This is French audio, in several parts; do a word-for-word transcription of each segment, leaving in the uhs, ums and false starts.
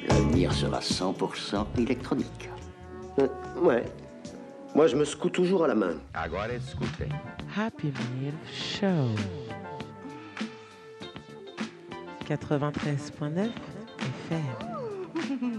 L'avenir sera cent pour cent électronique. Euh, ouais. Moi, je me secoue toujours à la main. Agora escute. Happy Meal Show. quatre-vingt-treize neuf F M.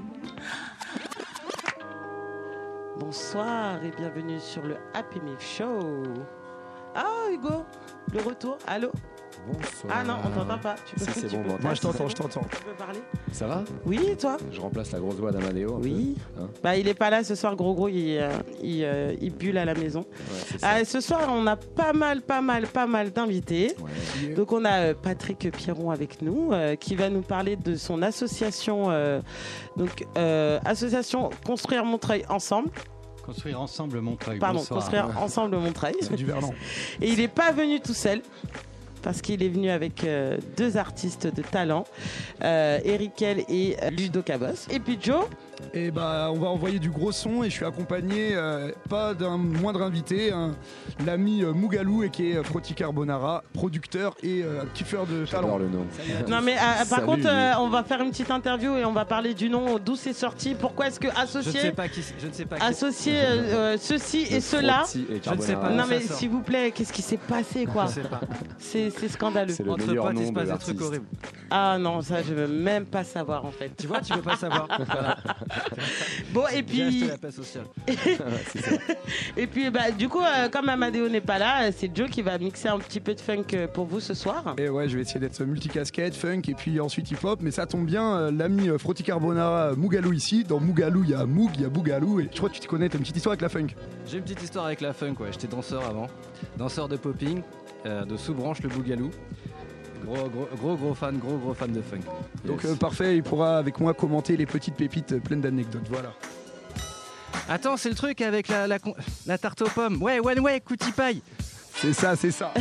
Bonsoir et bienvenue sur le Happy Meal Show. Ah, Hugo, le retour. Allô? Bonsoir. Ah non, on t'entend pas. Tu peux, Ça, c'est tu bon, peux bon. Moi, je t'entends, je t'entends. Tu peux parler? Ça va? Oui, et toi? Je remplace la grosse voix d'Amadeo. Oui. Hein, bah, il est pas là ce soir, gros gros. Il, euh, il, euh, il bulle à la maison. ouais, Ah, ce soir, on a pas mal, pas mal, pas mal d'invités. Ouais. Donc, on a euh, Patrick Pierron avec nous, euh, qui va nous parler de son association, euh, donc euh, association Construire Montreuil Ensemble. Construire ensemble Montreuil. Pardon, Bonsoir. Construire Ensemble Montreuil. C'est du Verlan. Et il n'est pas venu tout seul. Parce qu'il est venu avec euh, deux artistes de talent, euh, Erikel et Ludo Cabos. Et puis Joe. Et bah, on va envoyer du gros son et je suis accompagné euh, pas d'un moindre invité, hein, l'ami euh, Mougalou et qui est euh, Froti Carbonara, producteur et euh, kiffeur de talent. J'adore le nom. Non mais euh, par Salut, contre, lui. euh, on va faire une petite interview et on va parler du nom, d'où c'est sorti, pourquoi est-ce que Je ne associer, sais pas qui. Je ne sais pas qui. associer euh, euh, ceci et cela. Frottis et Je ne sais Carbonara. pas. Non ça mais sort. s'il vous plaît, qu'est-ce qui s'est passé quoi? Je sais pas. C'est c'est scandaleux. C'est le Entre meilleur potes, il nom se de passe des l'artiste. trucs horribles. Ah non, ça je veux même pas savoir en fait. Tu vois, tu veux pas savoir. Voilà. Bon et J'ai puis acheté la paix sociale. et puis bah du coup euh, comme Amadeo n'est pas là, euh, c'est Joe qui va mixer un petit peu de funk euh, pour vous ce soir. Et ouais, je vais essayer d'être multicasquette, funk et puis ensuite hip-hop. Mais ça tombe bien, euh, l'ami euh, Froti Carbonara, euh, Mougalou ici. Dans Mougalou, il y a Moug, il y a Bougalou. Et je crois que tu te connais, t'as une petite histoire avec la funk. J'ai une petite histoire avec la funk. Ouais. J'étais danseur avant. Danseur de popping, euh, de sous-branche le Bougalou. Gros, gros, gros, gros fan, gros, gros fan de funk. Donc Yes. euh, parfait, il pourra avec moi commenter les petites pépites euh, pleines d'anecdotes. Voilà. Attends, c'est le truc avec la, la, con- la tarte aux pommes. Ouais, one way, cutie pie. C'est ça, c'est ça.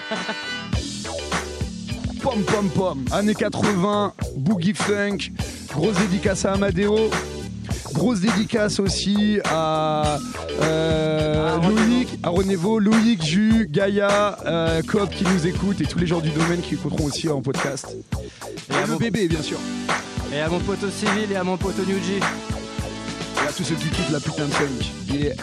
Pom pom pom. Années quatre-vingts, boogie funk. Grosse dédicace à Amadeo. Grosse dédicace aussi à euh, À Renévo. Loïc, à Renévo, Loïc, Jus, Gaïa, euh, Cobb qui nous écoute et tous les gens du domaine qui écouteront aussi en podcast. Et à, Et le mon, bébé, bien sûr. et à mon poteau civil et à mon poteau New G. Et à tous ceux qui kiffent la putain de funk. Yeah.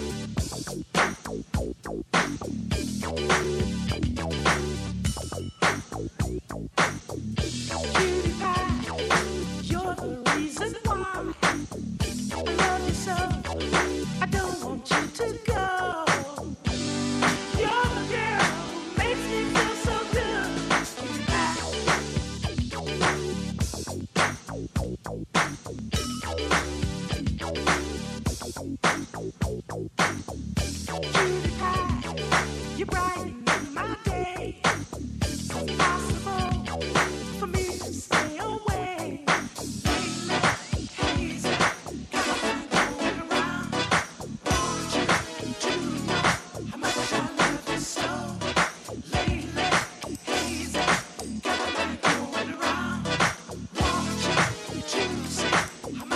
You're the reason why I love you so. I don't want you to go. You're the girl who makes me feel so good. Cutie pie, you brighten my day. It's impossible for me to stay away. Lately, hazy, got me going around. Want you to know how much I love you so. Lately, hazy, got me going around. Want you to see how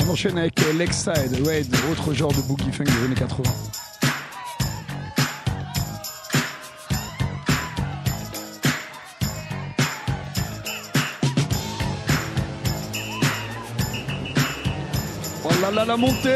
On enchaîne avec euh, Lakeside, ouais, autre genre de boogie funk des années quatre-vingts. Oh là là, la montée!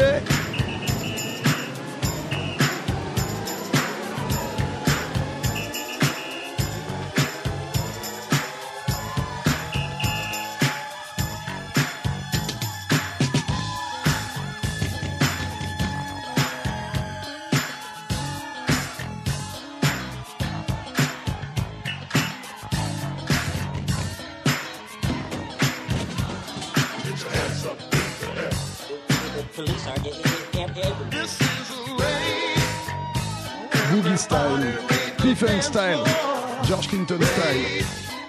Boogie style, P-Funk style, George Clinton style.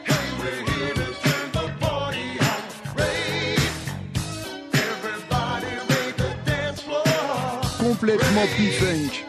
Complètement P-Funk.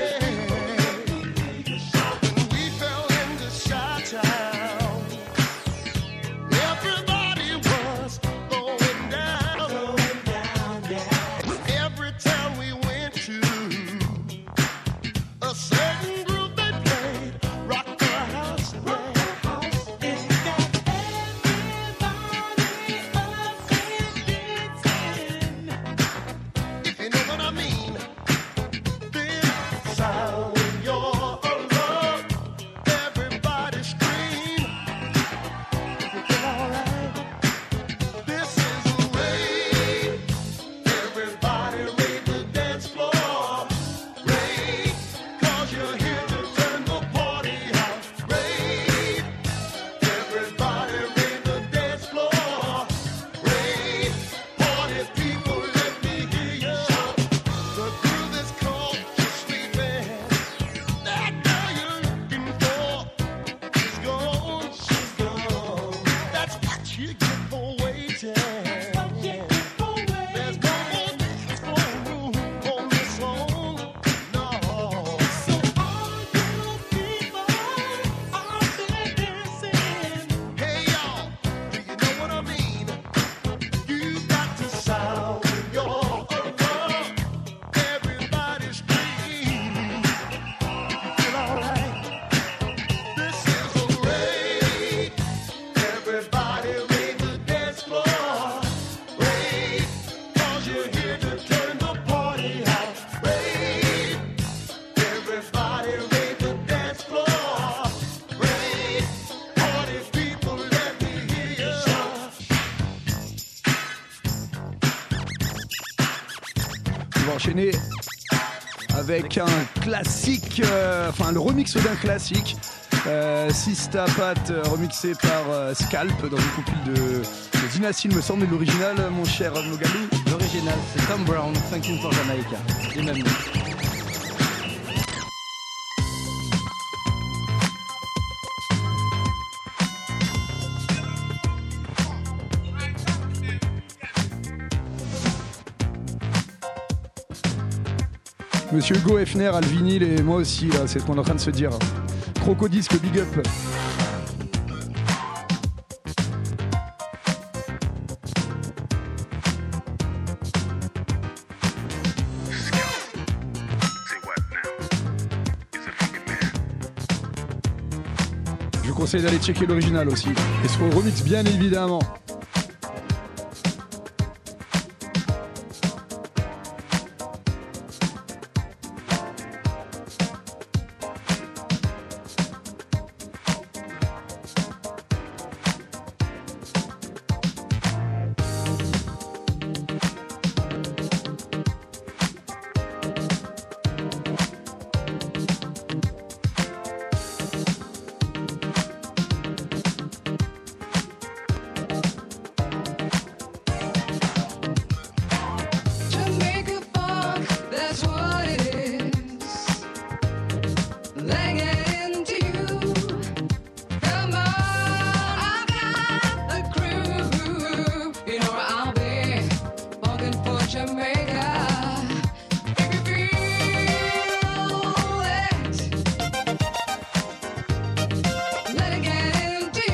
Enchaîner avec un classique, euh, enfin le remix d'un classique, euh, Sista Pat euh, remixé par euh, Scalp dans une compil de, de Dynasty, il me semble, et l'original, mon cher Mogalou. L'original, c'est Tom Brown, Thinking for Jamaica, les mêmes noms. Monsieur Hugo Hefner a le vinyle et moi aussi, là, c'est ce qu'on est en train de se dire. Crocodisque, big up. Je vous conseille d'aller checker l'original aussi. Et ce qu'on remix bien évidemment.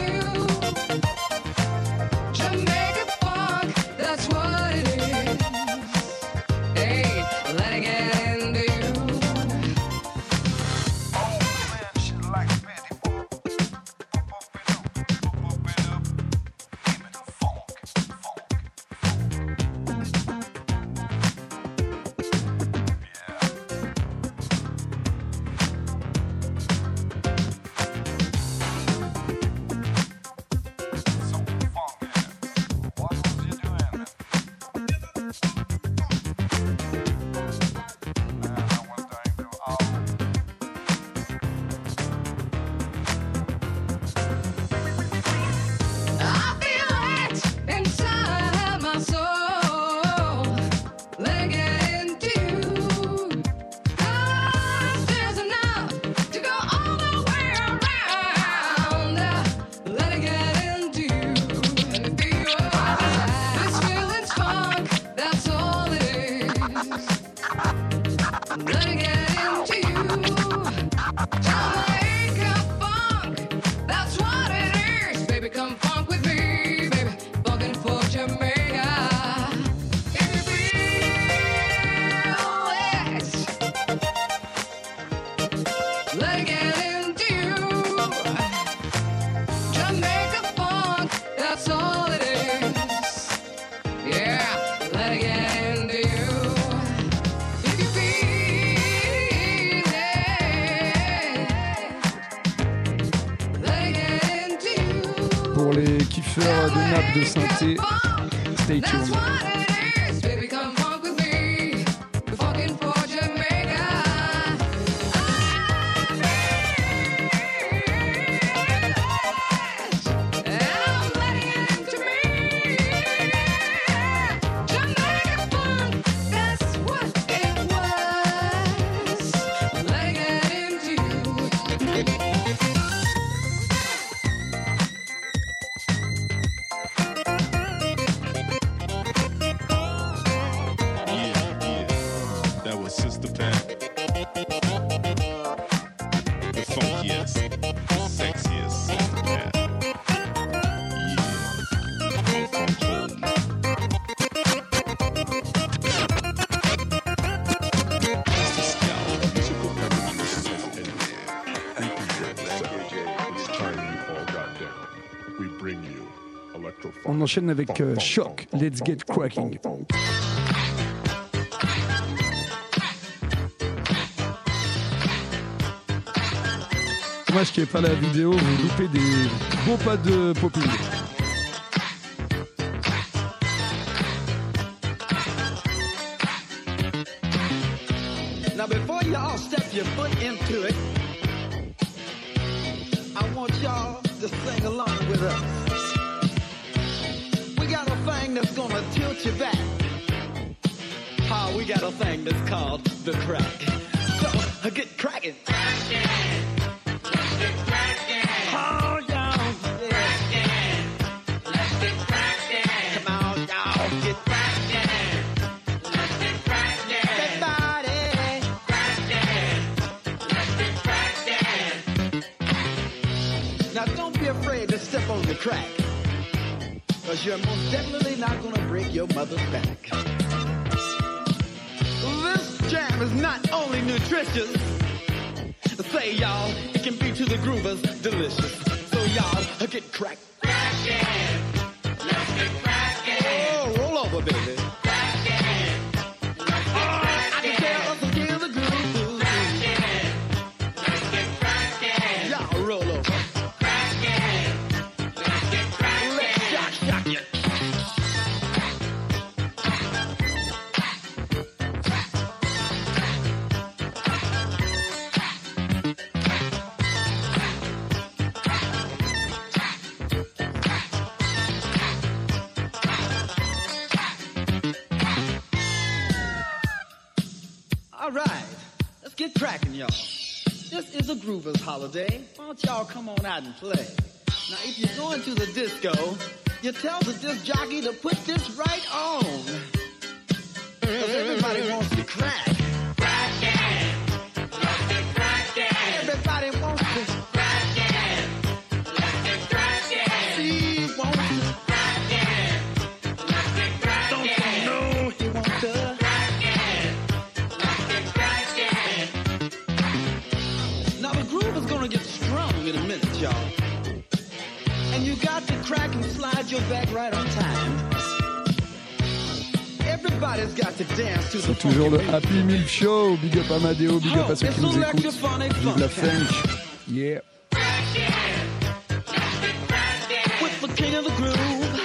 Jamaica funk, that's what it is. nappe de synthé. Stay tuned. On enchaîne avec euh, Shock, Let's Get Cracking. Dommage qu'il n'y ait pas la vidéo, vous loupez des beaux pas de popping. Now before you all step your foot into it, I want y'all to sing along with us. We got a thing that's gonna tilt you back. Oh, we got a thing that's called the crack. So, uh, get cracking. Oh, y'all. Yeah. Come on, y'all. Get everybody. Now, don't be afraid to step on the crack. Cause you're most definitely not gonna break your mother's back. This jam is not only nutritious, say y'all, it can be to the groovers delicious. So y'all, get cracked. Crackin', let's get crackin'. Oh, roll over, baby. Crackin', let's get crackin'. I can tell us to kill the groove. Crackin', let's get crackin'. Y'all roll over. Crackin', let's get crackin'. Let's shock, shock you. All right, let's get cracking, y'all. This is a Groovers holiday. Why don't y'all come on out and play? Now, if you're going to the disco, you tell the disc jockey to put this right on. Because everybody wants to crack. Crackin', let's get crackin'. Everybody wants to crackin', let's get crackin'. See, wants to crackin', let's get crackin'. Don't you know he wants to? Now the groove is gonna get strong in a minute, y'all. And you got to crack and slide your back right on time. Everybody's got to dance to the C'est toujours le Happy Milk Show. Big up Amadeo, big up à ceux qui nous écoutent. Vive la funk. Yeah. With the king of the groove.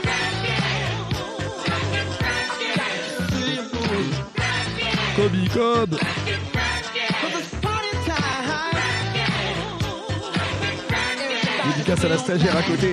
Kobe Cobb. Dédicace à la stagiaire à côté.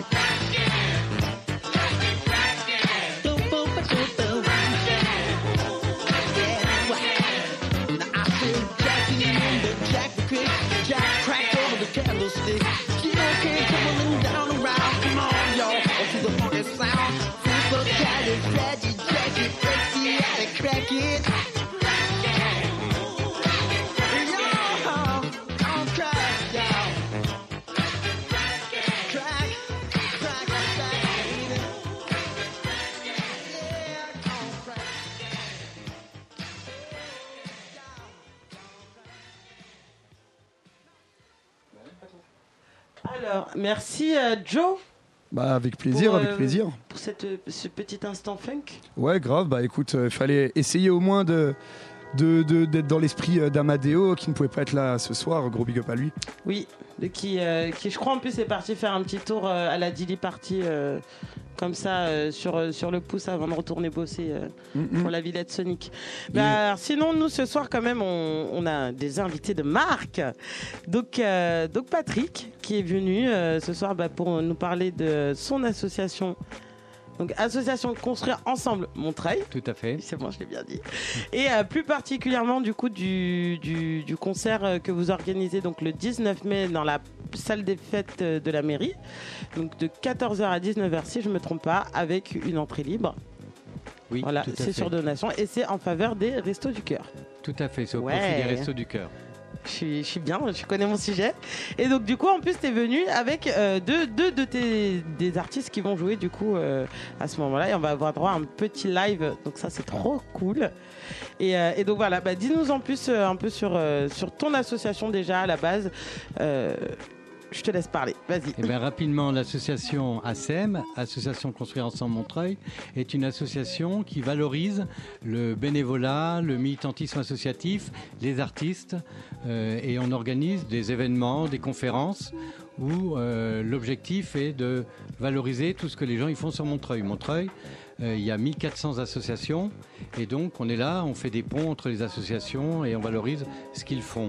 Alors, merci euh, Joe. Bah avec plaisir, pour, avec euh, plaisir. Pour cette, ce petit instant funk. Ouais, grave. Bah écoute, il euh, fallait essayer au moins de, de, de, d'être dans l'esprit euh, d'Amadeo qui ne pouvait pas être là ce soir. Gros big up à lui. Oui, de qui, euh, qui je crois en plus est parti faire un petit tour euh, à la Dilly Party euh, comme ça euh, sur, euh, sur le pouce avant de retourner bosser euh, Mm-mm. pour la Villette Sonic. Bah, alors, sinon, nous, ce soir, quand même, on, on a des invités de marque. Donc, euh, donc Patrick, qui est venu euh, ce soir bah, pour nous parler de son association. Donc, association Construire Ensemble Montreuil. Tout à fait. C'est bon, je l'ai bien dit. Et euh, plus particulièrement, du coup, du, du, du concert euh, que vous organisez donc, le dix-neuf mai dans la salle des fêtes euh, de la mairie. Donc, de quatorze heures à dix-neuf heures, si je ne me trompe pas, avec une entrée libre. Oui, Voilà, tout à c'est fait. sur donation et c'est en faveur des Restos du Cœur. Tout à fait, c'est au Ouais. profit des Restos du Cœur. Je suis, je suis bien, je connais mon sujet. Et donc, du coup, en plus, tu es venu avec euh, deux, deux de tes des artistes qui vont jouer, du coup, euh, à ce moment-là. Et on va avoir droit à un petit live. Donc, ça, c'est trop cool. Et, euh, et donc, voilà, bah, dis-nous en plus euh, un peu sur, euh, sur ton association déjà à la base. Euh, je te laisse parler. Vas-y. Eh bien, rapidement, l'association A S E M, Association Construire Ensemble Montreuil, est une association qui valorise le bénévolat, le militantisme associatif, les artistes, euh, et on organise des événements, des conférences où euh, l'objectif est de valoriser tout ce que les gens ils font sur Montreuil. Montreuil, euh, il y a mille quatre cents associations et donc on est là, on fait des ponts entre les associations et on valorise ce qu'ils font.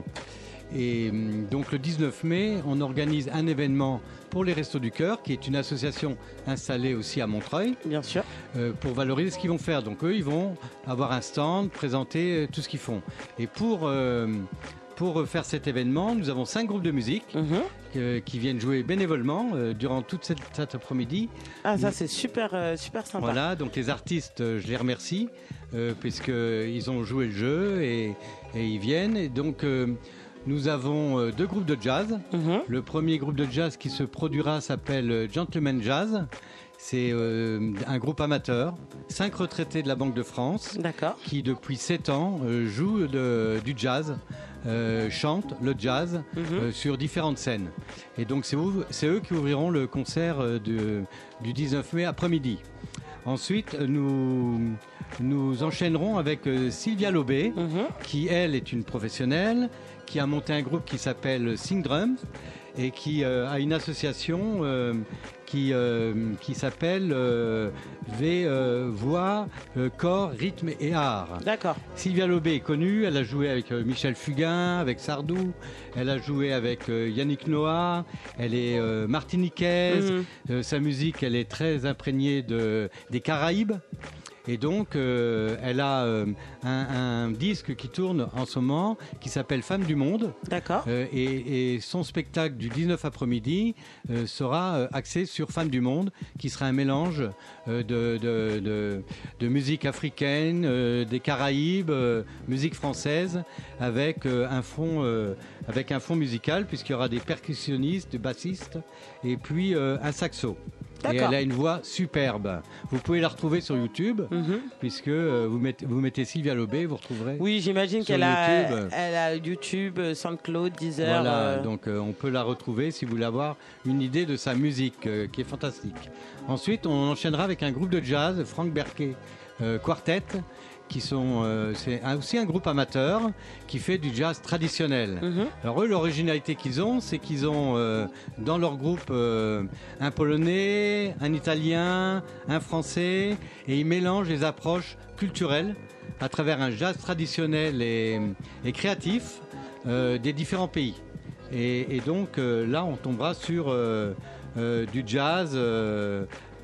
Et donc le dix-neuf mai, on organise un événement pour les Restos du Cœur, qui est une association installée aussi à Montreuil. Bien sûr. Euh, pour valoriser ce qu'ils vont faire. Donc eux, ils vont avoir un stand, présenter euh, tout ce qu'ils font. Et pour, euh, pour faire cet événement, nous avons cinq groupes de musique mm-hmm. euh, qui viennent jouer bénévolement euh, durant toute cette, cet après-midi. Ah, ça, c'est super, euh, super sympa. Voilà, donc les artistes, euh, je les remercie, euh, puisqu'ils ont joué le jeu et, et ils viennent. Et donc... Euh, Nous avons euh, deux groupes de jazz. Mm-hmm. Le premier groupe de jazz qui se produira s'appelle euh, Gentleman Jazz. C'est euh, un groupe amateur, cinq retraités de la Banque de France, D'accord. qui depuis sept ans euh, jouent de- du jazz, euh, chantent le jazz Mhm. euh, sur différentes scènes. Et donc c'est eux, c'est eux qui ouvriront le concert euh, de- du dix-neuf mai après-midi. Ensuite, nous, nous enchaînerons avec euh, Sylvia Lobé, Mhm. qui elle est une professionnelle, qui a monté un groupe qui s'appelle Sing Drums et qui euh, a une association euh, qui, euh, qui s'appelle euh, V euh, Voix, euh, Corps, Rythme et Art. D'accord. Sylvia Lobé est connue, elle a joué avec euh, Michel Fugain, avec Sardou, elle a joué avec euh, Yannick Noah, elle est euh, martiniquaise, Mhm. euh, sa musique elle est très imprégnée de, des Caraïbes. Et donc, euh, elle a euh, un, un disque qui tourne en ce moment, qui s'appelle Femmes du Monde. D'accord. Euh, et, et son spectacle du dix-neuf après-midi euh, sera euh, axé sur Femmes du Monde, qui sera un mélange euh, de, de, de, de musique africaine, euh, des Caraïbes, euh, musique française, avec, euh, un fond, euh, avec un fond musical, puisqu'il y aura des percussionnistes, des bassistes, et puis euh, un saxo. Et D'accord. elle a une voix superbe. Vous pouvez la retrouver sur YouTube, Mhm. puisque euh, vous, mettez, vous mettez Sylvia Lobé, vous retrouverez. Oui, j'imagine Sur qu'elle a, YouTube. elle a YouTube, euh, SoundCloud, Deezer. Voilà, euh, donc euh, on peut la retrouver si vous voulez avoir une idée de sa musique, euh, qui est fantastique. Ensuite, on enchaînera avec un groupe de jazz, Franck Berquet euh, Quartet, qui sont, euh, c'est un- aussi un groupe amateur qui fait du jazz traditionnel. mhm. Alors eux, l'originalité qu'ils ont, c'est qu'ils ont euh, dans leur groupe euh, un Polonais, un Italien, un Français, et ils mélangent les approches culturelles à travers un jazz traditionnel et, et créatif euh, des différents pays. Et, et donc euh, là, on tombera sur euh, euh, du jazz. euh,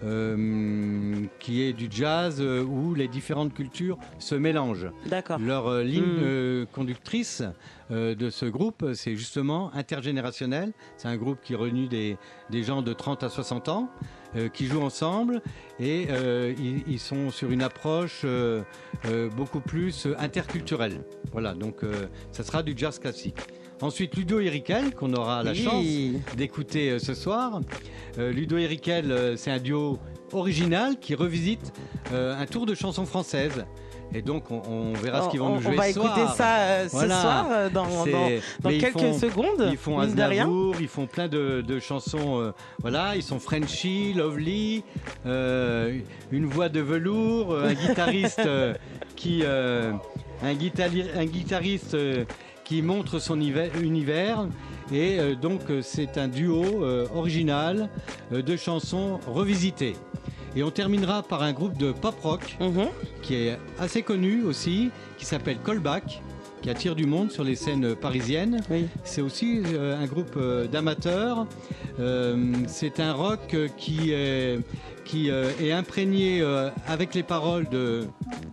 euh, qui est du jazz euh, où les différentes cultures se mélangent. D'accord. Leur euh, ligne Mm. euh, conductrice euh, de ce groupe, c'est justement intergénérationnel. C'est un groupe qui réunit des, des gens de trente à soixante ans euh, qui jouent ensemble et euh, ils, ils sont sur une approche euh, euh, beaucoup plus euh, interculturelle. Voilà, donc euh, ça sera du jazz classique. Ensuite, Ludo et Riquel, qu'on aura la Oui. chance d'écouter euh, ce soir. Euh, Ludo et Riquel, euh, c'est un duo original qui revisite euh, un tour de chansons françaises. Et donc, on, on verra ce qu'ils vont on, nous jouer on va ce soir. écouter ça euh, ce Voilà. soir euh, dans, C'est- dans, dans mais ils quelques font- secondes. Ils font mine de rien. Aznavour, ils font plein de, de chansons. euh, voilà, ils sont Frenchy, Lovely, euh, une voix de velours, euh, un guitariste euh, qui, euh, un, guitari- un guitariste euh, qui montre son hiver- univers. Et euh, donc, euh, c'est un duo euh, original euh, de chansons revisitées. Et on terminera par un groupe de pop rock Mhm. qui est assez connu aussi, qui s'appelle Callback, qui attire du monde sur les scènes parisiennes. Oui. C'est aussi euh, un groupe euh, d'amateurs. Euh, c'est un rock euh, qui est, qui, euh, est imprégné euh, avec les paroles de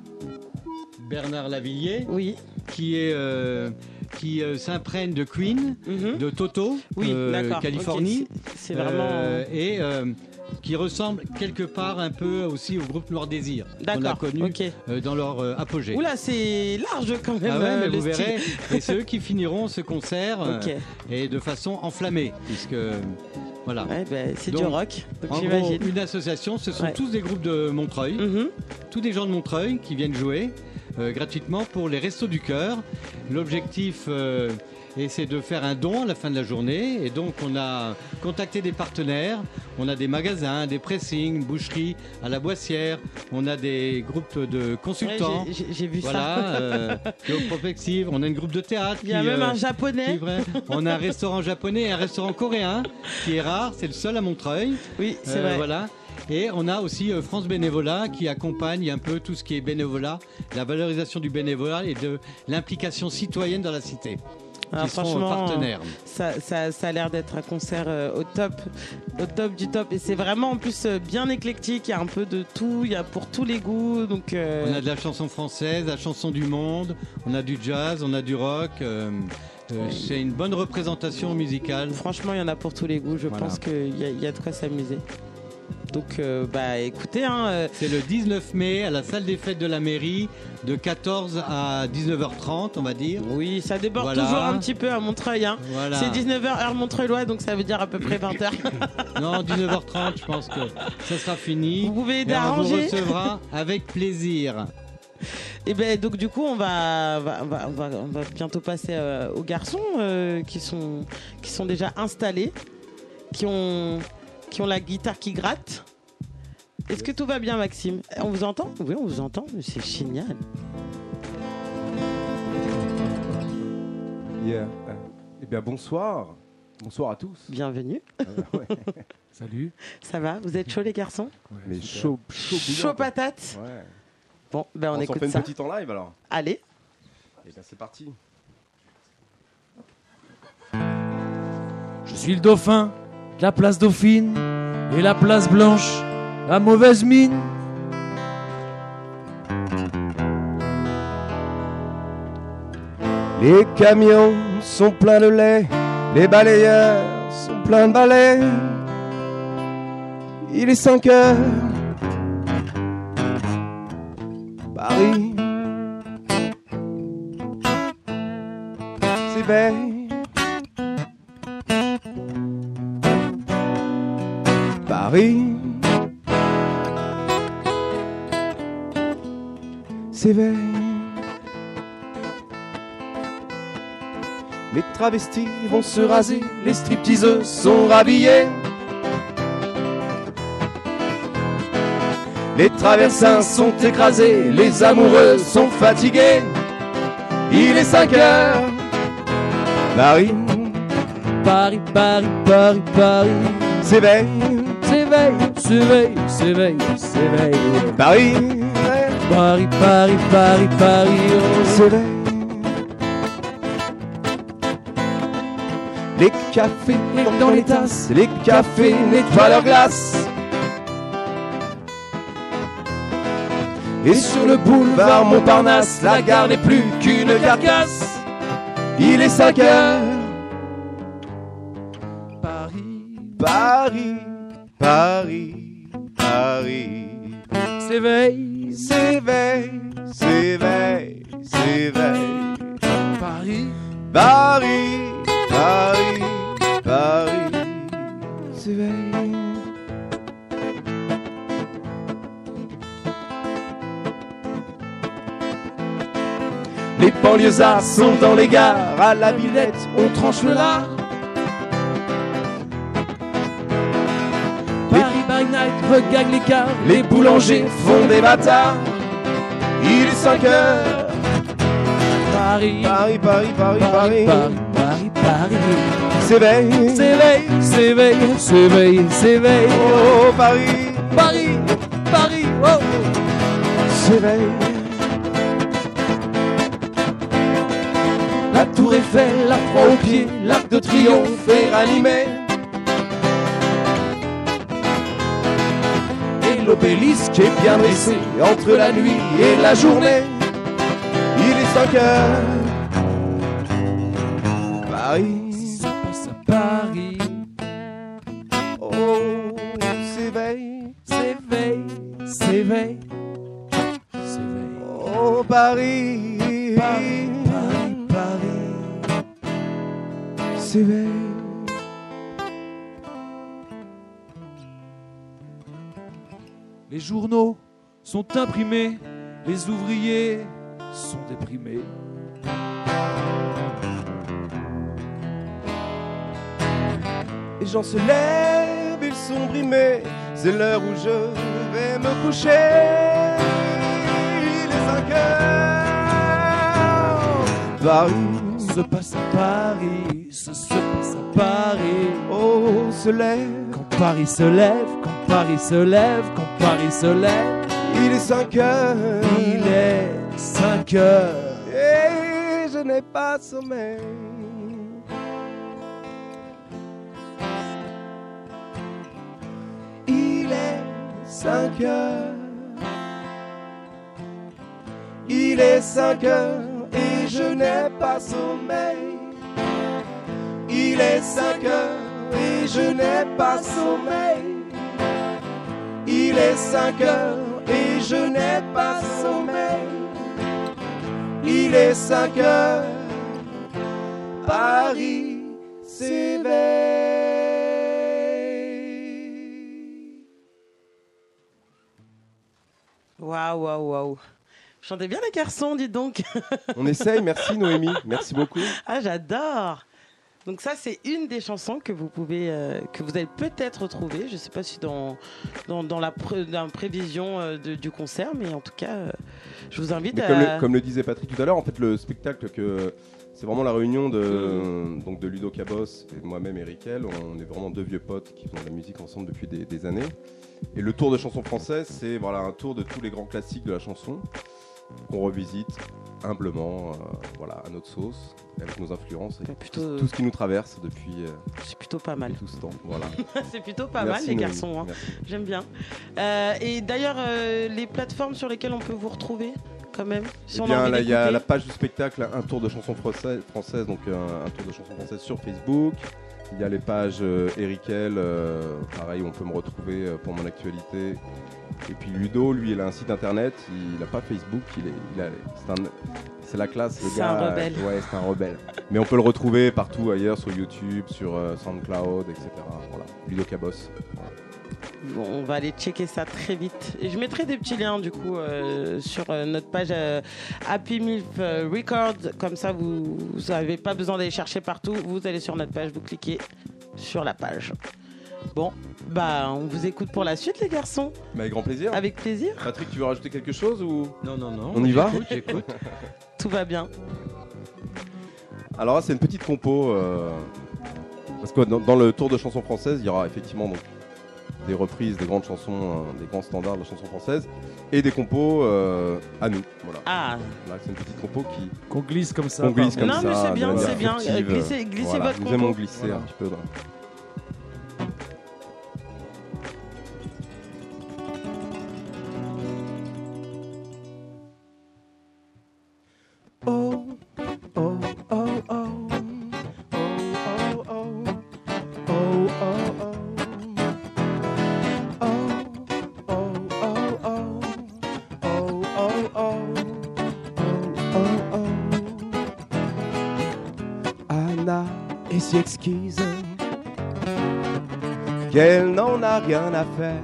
Bernard Lavilliers, Oui. qui est euh, qui euh, s'imprègne de Queen, Mhm. de Toto, Oui, euh, d'accord. Californie, Ok, c'est- c'est vraiment. euh, et euh, qui ressemble quelque part un peu aussi au groupe Noir Désir qu'on a D'accord. connu Ok. euh, dans leur euh, apogée. Oula, c'est large quand même. Ah ouais, euh, mais le vous style. verrez, et c'est eux qui finiront ce concert euh, Ok. et de façon enflammée, puisque voilà. Ouais, ben, c'est du Donc, rock, donc En gros, j'imagine. une association, ce sont Ouais. tous des groupes de Montreuil, Mhm. tous des gens de Montreuil qui viennent jouer euh, gratuitement pour les Restos du Cœur. L'objectif, euh, et c'est de faire un don à la fin de la journée. Et donc, on a contacté des partenaires. On a des magasins, des pressings, une boucherie à la Boissière. On a des groupes de consultants. Ouais, j'ai- j'ai- j'ai vu voilà, ça. euh, Géoprotective. On a une groupe de théâtre. Il y a qui, même euh, un japonais. qui est vrai. On a un restaurant japonais et un restaurant coréen qui est rare. C'est le seul à Montreuil. Oui, c'est Euh, vrai. Voilà. Et on a aussi euh, France Bénévolat qui accompagne un peu tout ce qui est bénévolat, la valorisation du bénévolat et de l'implication citoyenne dans la cité. Alors, qui seront franchement, partenaires. Ça, ça, ça a l'air d'être un concert euh, au top, au top du top. Et c'est vraiment en plus euh, bien éclectique. Il y a un peu de tout. Il y a pour tous les goûts. Donc, euh, On a de la chanson française, la chanson du monde, on a du jazz, on a du rock. euh, euh, c'est une bonne représentation musicale. franchement, il y en a pour tous les goûts. Je Voilà. pense qu'il y, a- il y a de quoi s'amuser. Donc, euh, bah, écoutez, hein, euh, C'est le dix-neuf mai à la salle des fêtes de la mairie de quatorze à dix-neuf heures trente, on va dire. oui, ça déborde Voilà. toujours un petit peu à Montreuil. Hein. Voilà. C'est dix-neuf heures heure Montreuilois, donc ça veut dire à peu près vingt heures. Non, dix-neuf heures trente, je pense que ça sera fini. Vous pouvez aider Et à on vous ranger. recevra avec plaisir. Et ben donc du coup on va, va- va- va- on va bientôt passer euh, aux garçons euh, qui sont qui sont déjà installés, qui ont qui ont la guitare qui gratte. Est-ce que tout va bien, Maxime? On vous entend? Oui, on vous entend. C'est génial. Yeah. Euh, Eh bien, bonsoir. Bonsoir à tous. Bienvenue. Euh, ouais. Salut. Ça va? Vous êtes chauds les garçons? Mais chaud, chaud bouillant. Chaud quoi. patate. Ouais. Bon, ben on, On s'en écoute fait une ça. petite en live alors. Allez. Eh bien, c'est parti. Je suis le dauphin de la place Dauphine et la place Blanche, la mauvaise mine. Les camions sont pleins de lait, les balayeurs sont pleins de balais. Il est cinq heures, Paris s'éveille. Paris s'éveille. Les travestis vont se raser, les stripteaseuses sont rhabillées. Les traversins sont écrasés, les amoureux sont fatigués. Il est cinq heures, Paris, Paris, Paris, Paris, Paris s'éveille. s'éveille, s'éveille, s'éveille, s'éveille. Paris, Paris, Paris, Paris, Paris. oh. s'éveille. Les cafés Et dans les tasses, les cafés nettoient leurs glaces. Et sur le boulevard Montparnasse, la gare n'est plus qu'une carcasse. Il est cinq heures. Paris, Paris, Paris, Paris s'éveille, s'éveille, s'éveille, s'éveille. Paris, Paris, Paris, Paris s'éveille. Les banlieusards sont dans les gares, à la Villette on tranche le lard. Paris by night regagne les cars. Les boulangers font des bâtards. Il est cinq heures. Paris, Paris, Paris, Paris, Paris, Paris Paris, Paris, Paris. s'éveille. S'éveille, s'éveille, s'éveille, s'éveille. Oh, Paris, Paris, oh, s'éveille. La tour Eiffel, la croix au pied, l'arc de triomphe est ranimé. Et l'obélisque est bien dressé entre la nuit et la journée. Il est cinq heures. Paris, Ça passe à Paris, oh, s'éveille. s'éveille, s'éveille, s'éveille. Oh, Paris, Paris, Paris, Paris. s'éveille. Les journaux sont imprimés, les ouvriers sont déprimés. Les gens se lèvent, ils sont brimés. C'est l'heure où je vais me coucher. Il est cinq heures. Paris Se passe à Paris, ça se passe à Paris. oh, se lève. Quand Paris se lève, quand Paris se lève, quand Paris se lève, Il est cinq heures. il est cinq heures. Et je n'ai pas sommeil. Il est cinq heures. Il est cinq heures et je n'ai pas sommeil. Il est cinq heures et je n'ai pas sommeil. Il est cinq heures et je n'ai pas sommeil. Il est cinq heures. Paris s'éveille. Waouh, waouh, waouh. Chantez bien les garçons, dites donc. On essaye, merci Noémie, merci beaucoup. Ah, j'adore. Donc ça, c'est une des chansons que vous pouvez, euh, que vous allez peut-être retrouver. Je ne sais pas si dans dans, dans la pré- dans la prévision euh, de- du concert, mais en tout cas, euh, je vous invite Mais à. comme, le, comme le disait Patrick tout à l'heure, en fait, le spectacle, que c'est vraiment la réunion de, donc de Ludo Cabos et de moi-même, Erikel. On est vraiment deux vieux potes qui font de la musique ensemble depuis des, des années. Et le tour de chansons françaises, c'est voilà, un tour de tous les grands classiques de la chanson qu'on revisite humblement, euh, voilà, à notre sauce, avec nos influences, et Bah, plutôt, tout, euh, tout ce qui nous traverse depuis euh, C'est plutôt pas mal. tout ce temps. Voilà. C'est plutôt pas Merci, mal, les Noémie. garçons. hein. Merci. J'aime bien. Euh, et d'ailleurs, euh, les plateformes sur lesquelles on peut vous retrouver, quand même, si Eh on a bien, envie là, il y a d'écouter. la page du spectacle, un tour de chansons françaises, françaises donc un, un tour de chansons françaises sur Facebook. Il y a les pages euh, Erikel, euh, pareil, où on peut me retrouver euh, pour mon actualité. Et puis Ludo, lui, il a un site internet, il n'a pas Facebook, il est, il a, c'est, un- c'est la classe, le C'est gars. un rebelle. euh, ouais, c'est un rebelle. Mais on peut le retrouver partout ailleurs, sur YouTube, sur euh, SoundCloud, et cetera. Voilà, Ludo Cabos. Voilà. Bon, on va aller checker ça très vite. Et je mettrai des petits liens du coup euh, sur euh, notre page euh, Happy Milf euh, Records. Comme ça, vous n'avez pas besoin d'aller chercher partout. Vous allez sur notre page, vous cliquez sur la page. Bon, bah on vous écoute pour la suite, les garçons. Mais avec grand plaisir. Avec plaisir. Patrick, tu veux rajouter quelque chose ou Non, non, non. On y va J'écoute, j'écoute. Tout va bien. Alors là, c'est une petite compo. euh, parce que dans, dans le tour de chansons françaises, il y aura effectivement donc, des reprises, des grandes chansons, euh, des grands standards de la chanson française, et des compos euh, à nous. Voilà. Ah. Là, c'est une petite compo qui. Qu'on glisse comme ça. Qu'on glisse pardon. comme Non, mais ça. c'est bien, de manière c'est bien. furtive. Glissez- glissez Voilà, votre nous compo. aimons glisser Voilà. un petit peu. Dans... Oh, oh, oh, oh. Oh, oh, oh. Oh, oh, oh. Oh, oh, oh, oh. Oh, oh, oh. Oh, oh, oh. Anna est si exquise qu'elle n'en a rien à faire.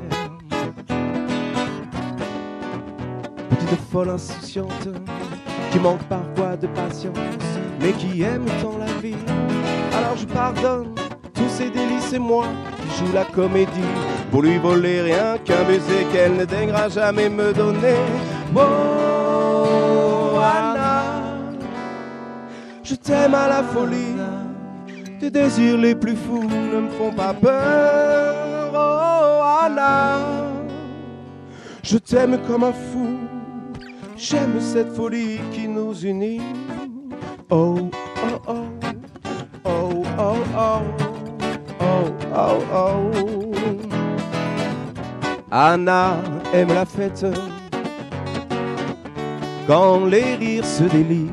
Petite folle insouciante qui manque parfois de patience, mais qui aime tant la vie. Alors je pardonne tous ces délices et moi qui joue la comédie pour lui voler rien qu'un baiser qu'elle ne daignera jamais me donner. Oh Anna, je t'aime à la folie. Tes désirs les plus fous ne me font pas peur. Oh Anna, Je t'aime comme un fou, j'aime cette folie qui nous unit. Oh, oh, oh, oh, oh, oh, oh, oh, oh. Anna aime la fête quand les rires se délient.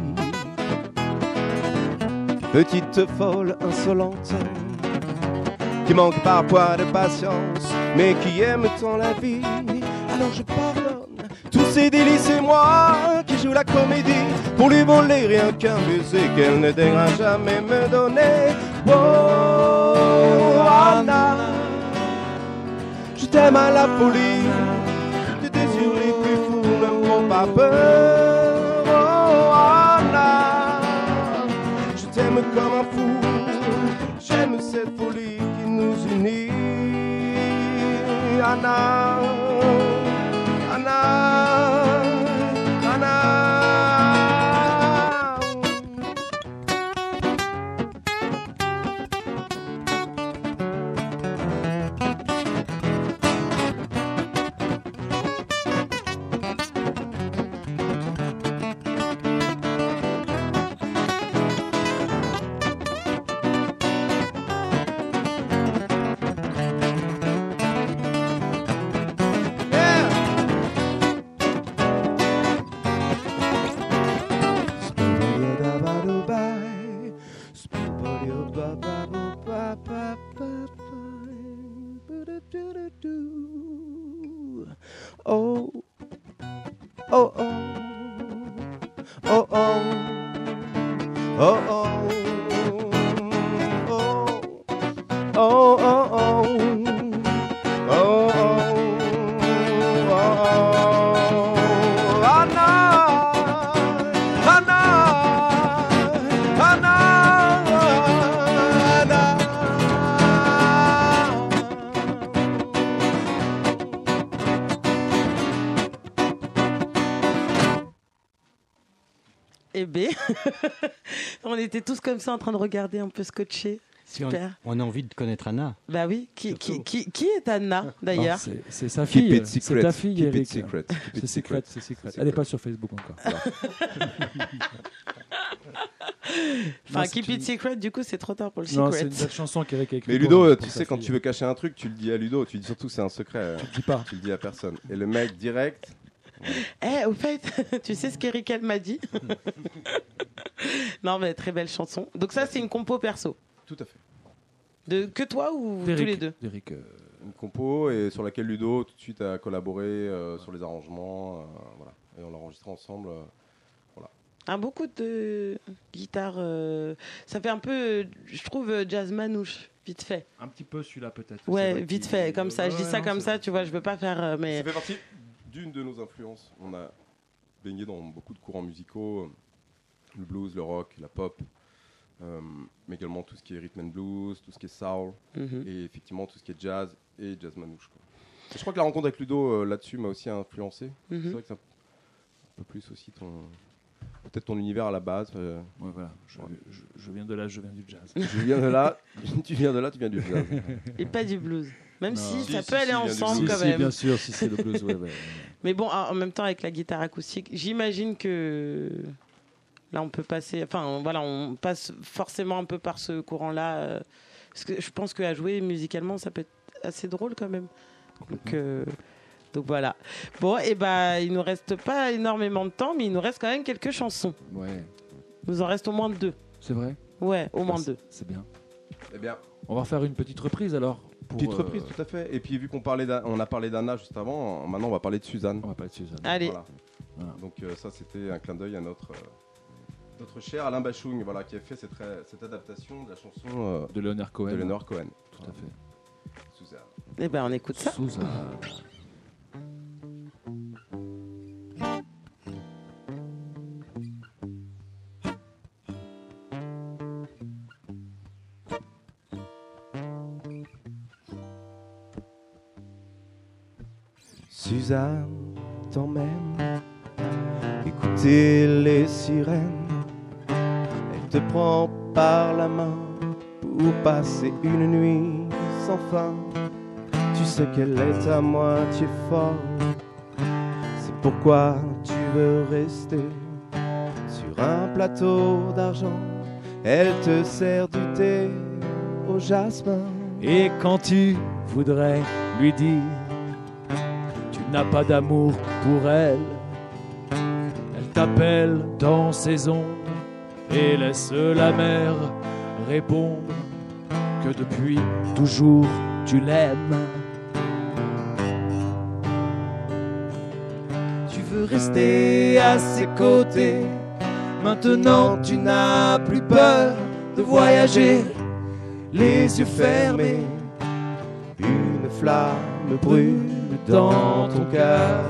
Petite folle insolente qui manque parfois de patience, mais qui aime tant la vie. Alors je pardonne tous ces délices et moi qui joue la comédie pour lui voler rien qu'un baiser qu'elle ne daignera jamais me donner. Oh Anna, je t'aime à la folie, tes désirs les plus fous ne me font pas peur. Oh Anna, je t'aime comme un fou, j'aime cette folie qui nous unit. Anna, Anna, Anna. Oh, oh, oh, oh, oh, oh, oh, oh, oh, oh, oh, Anna, Anna, Anna, Anna. Eh ben, on était tous comme ça en train de regarder un peu scotché. Si on, Super. on a envie de connaître Anna. Bah oui, qui, qui, qui, qui est Anna d'ailleurs? C'est c'est sa Keep fille, it c'est secret. ta fille, Keep it Eric. secret. Keep C'est it secret, secret. c'est secret. C'est Elle n'est secret. pas sur Facebook encore. Enfin, Non, Keep c'est It une- Secret, du coup, c'est trop tard pour le Non, secret. c'est une belle chanson qu'Eric a écrite. Mais pour- Ludo, pour tu sa sais, quand fille. tu veux cacher un truc, tu le dis à Ludo. Tu dis surtout que c'est un secret. Tu le dis pas. Tu le dis à personne. Et le mec, direct. Eh, au fait, tu sais ce qu'Eric m'a dit? Non, mais très belle chanson. Donc ça, c'est une compo perso. Tout à fait. De que toi ou tous D'Eric. les deux? D'Eric, euh, Une compo et sur laquelle Ludo tout de suite a collaboré euh, sur les arrangements. euh, voilà. Et on l'a enregistré ensemble. euh, Ah, beaucoup de guitare. euh, Ça fait un peu, je trouve, euh, jazz manouche, vite fait. un petit peu celui-là peut-être. Ouais, C'est vrai vite qu'il- fait, comme ça. Je dis Ouais, ça non, comme c'est- ça, tu vois, je veux pas faire. euh, mais Ça fait partie d'une de nos influences. On a baigné dans beaucoup de courants musicaux, le blues, le rock, la pop, euh, mais également tout ce qui est rhythm and blues, tout ce qui est soul, Mhm. et effectivement tout ce qui est jazz et jazz manouche. Quoi. Et je crois que la rencontre avec Ludo euh, là-dessus m'a aussi influencé. Mhm. C'est vrai que c'est un peu plus aussi ton, peut-être ton univers à la base. euh, Ouais, voilà. Je, je- je viens de là, je viens du jazz. je viens de là, tu viens de là, tu viens du jazz. et pas du blues. Même Non. si, Si, ça si, peut si, aller il vient du ensemble blues. quand si, même. bien sûr, si c'est le blues, ouais, ouais. Mais bon, en en même temps, avec la guitare acoustique, j'imagine que là, on peut passer. Enfin, voilà, on passe forcément un peu par ce courant-là. euh, Parce que je pense qu'à jouer musicalement, ça peut être assez drôle quand même. Donc, euh, donc voilà. Bon, et ben, il nous reste pas énormément de temps, mais il nous reste quand même quelques chansons. Ouais, Il nous en reste au moins deux. c'est vrai. Ouais, au moins Ah, deux. c'est- C'est bien. Eh bien, On va faire une petite reprise alors. Pour, petite euh, reprise, tout à fait. Et puis vu qu'on parlait, d'A- on a parlé d'Anna juste avant, maintenant on va parler de Suzanne. On va parler de Suzanne. Allez. Voilà. Voilà. Donc euh, ça c'était un clin d'œil à notre, euh, notre cher Alain Bachung, voilà, qui a fait cette, ré- cette adaptation de la chanson euh, De Leonard Cohen. de Leonard Cohen. Tout à fait. Suzanne. Et ben, on écoute ça. Suzanne. Suzanne t'emmène écouter les sirènes. Elle te prend par la main pour passer une nuit sans fin. Tu sais qu'elle est à moitié folle pourquoi tu veux rester sur un plateau d'argent. Elle te sert du thé au jasmin. Et quand tu voudrais lui dire tu n'as pas d'amour pour elle, elle t'appelle dans ses ombres et laisse la mer répondre que depuis toujours tu l'aimes. Tu veux rester à ses côtés. Maintenant tu n'as plus peur de voyager, les yeux fermés. Une flamme brûle dans ton cœur.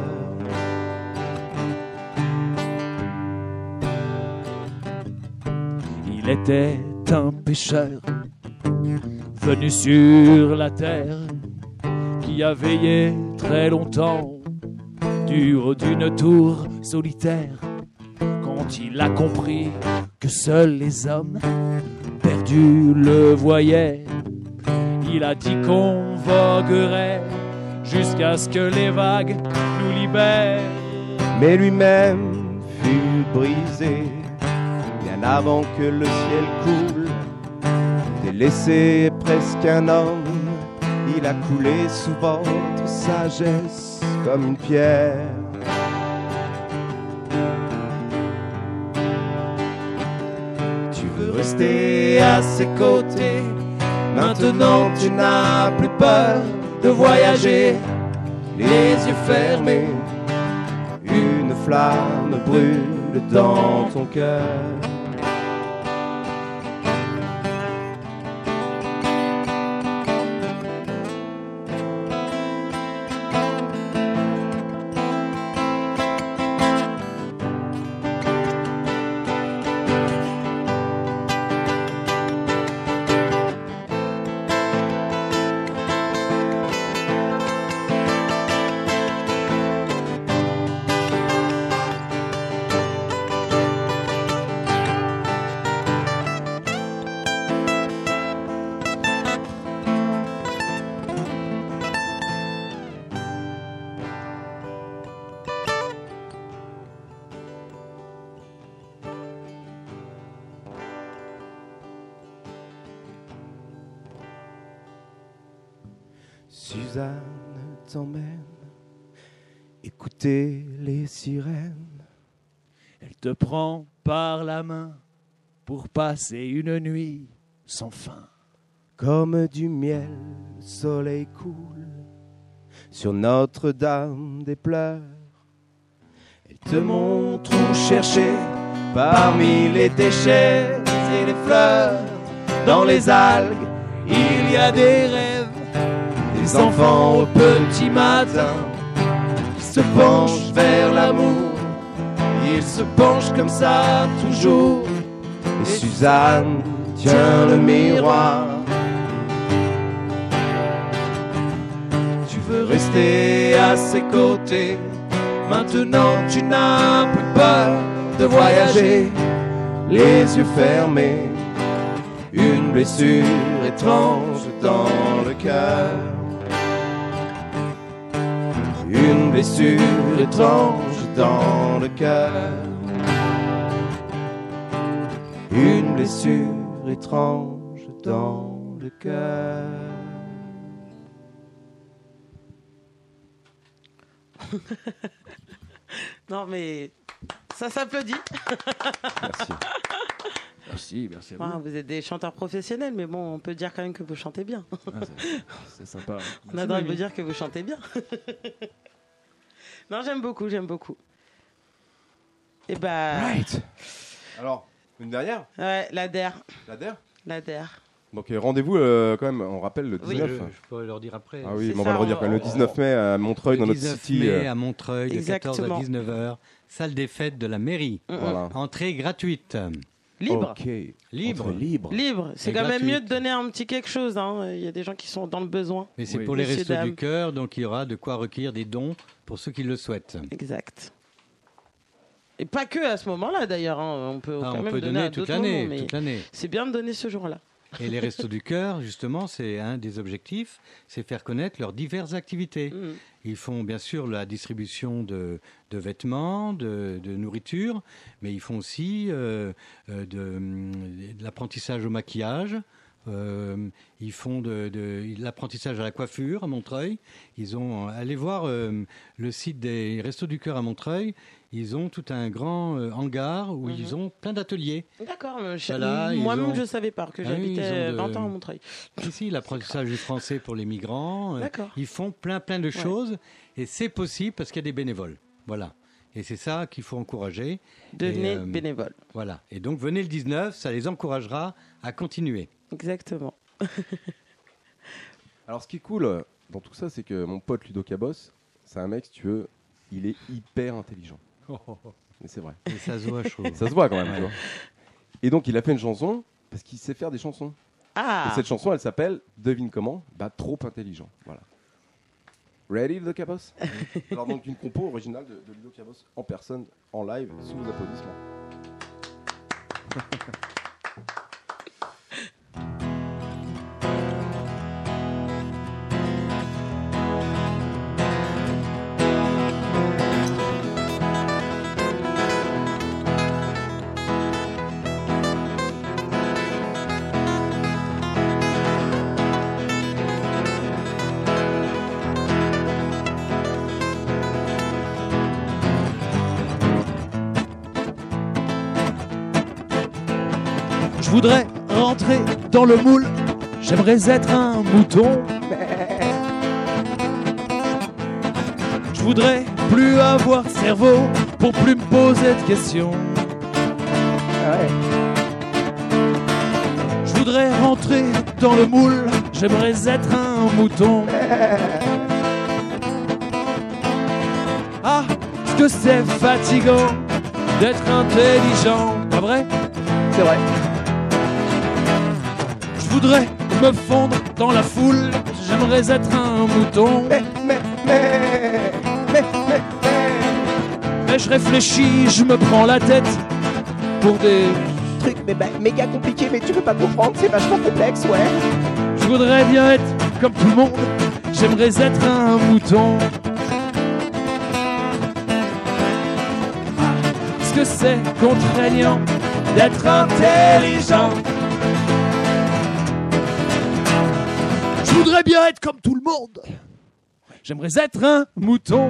Il était un pêcheur venu sur la terre qui a veillé très longtemps du haut d'une tour solitaire. Quand il a compris que seuls les hommes perdus le voyaient, il a dit qu'on voguerait jusqu'à ce que les vagues nous libèrent. Mais lui-même fut brisé bien avant que le ciel coule. Délaissé presque un homme, il a coulé sous votre sagesse comme une pierre. Tu veux rester à ses côtés. Maintenant tu n'as plus peur de voyager, les yeux fermés. Une flamme brûle dans ton cœur. Suzanne t'emmène écouter les sirènes. Elle te prend par la main pour passer une nuit sans fin. Comme du miel, le soleil coule sur Notre-Dame des pleurs. Elle te montre où chercher parmi les déchets et les fleurs. Dans les algues, il y a des rêves, des enfants au petit matin qui se penchent vers l'amour. Ils se penchent comme ça toujours. Et Suzanne tient le miroir. Tu veux rester à ses côtés. Maintenant tu n'as plus peur de voyager, les yeux fermés. Une blessure étrange dans le cœur. Une blessure étrange dans le cœur. Une blessure étrange dans le cœur. Non mais ça s'applaudit. Merci. Merci, merci à vous. Ah, vous êtes des chanteurs professionnels, mais bon, on peut dire quand même que vous chantez bien. Ah, c'est, c'est sympa. On a le droit de vous dire que vous chantez bien. Non, j'aime beaucoup, j'aime beaucoup. Et bah. Right. Alors, une dernière. Ouais, la D E R. La D E R. La D E R. Donc euh, rendez-vous euh, quand même, on rappelle le Oui, dix-neuf. je, je pourrais leur dire après. Ah oui, C'est mais on va ça, le redire on- quand même. Le dix-neuf mai à Montreuil, dans Le notre dix-neuf city. mai euh, à Montreuil, de quatorze Exactement. à dix-neuf heures, salle des fêtes de la mairie. Mm, mm. Voilà. Entrée gratuite. Libre. Ok. Libre. Entre libre. Libre. C'est Et quand même gratuite. mieux de donner un petit quelque chose. hein. Il y a des gens qui sont dans le besoin. Mais c'est Oui. pour les Messieurs, restos dames. du cœur, donc il y aura de quoi recueillir des dons pour ceux qui le souhaitent. Exact. Et pas que à ce moment-là d'ailleurs. hein. On peut Ah, quand on même peut donner donner à toute d'autres moments, l'année, mais toute l'année. c'est bien de donner ce jour-là. Et les Restos du Cœur, justement, c'est un des objectifs, c'est faire connaître leurs diverses activités. Mmh. Ils font bien sûr la distribution de, de vêtements, de, de nourriture, mais ils font aussi euh, de, de l'apprentissage au maquillage. Euh, ils font de, de, de l'apprentissage à la coiffure à Montreuil. Ils ont allez voir euh, le site des Restos du Cœur à Montreuil. Ils ont tout un grand euh, hangar où mm-hmm. ils ont plein d'ateliers. D'accord. Voilà, moi-même, ont... je ne savais pas que j'habitais ah oui, de... vingt ans à Montreuil. Ici, l'apprentissage du français pour les migrants. D'accord. Ils font plein, plein de choses. Ouais. Et c'est possible parce qu'il y a des bénévoles. Voilà. Et c'est ça qu'il faut encourager. Devenez et, euh, bénévole. Voilà. Et donc, venez le dix-neuf, ça les encouragera à continuer. Exactement. Alors, ce qui est cool dans tout ça, c'est que mon pote Ludo Cabos, c'est un mec, si tu veux, il est hyper intelligent. Oh, oh, oh. Mais c'est vrai. Et ça se voit, je trouve. Ça se voit quand même, tu vois. Et donc, il a fait une chanson parce qu'il sait faire des chansons. Ah. Et cette chanson, elle s'appelle, devine comment, bah, trop intelligent. Voilà. Ready, Ludo Cabos? Alors, donc, une compo originale de, de Ludo Cabos en personne, en live, sous vos applaudissements. Je voudrais rentrer dans le moule, j'aimerais être un mouton. Je voudrais plus avoir cerveau pour plus me poser de questions. Je voudrais rentrer dans le moule, j'aimerais être un mouton. Ah, ce que c'est fatigant d'être intelligent, pas vrai? C'est vrai. Je voudrais me fondre dans la foule, j'aimerais être un mouton. Mais, mais, mais, mais, mais, mais. Mais je réfléchis, je me prends la tête pour des trucs mais bah, méga compliqués, mais tu peux pas comprendre, c'est vachement complexe, ouais. Je voudrais bien être comme tout le monde, j'aimerais être un mouton. Parce que c'est contraignant d'être intelligent. Je voudrais bien être comme tout le monde. J'aimerais être un mouton.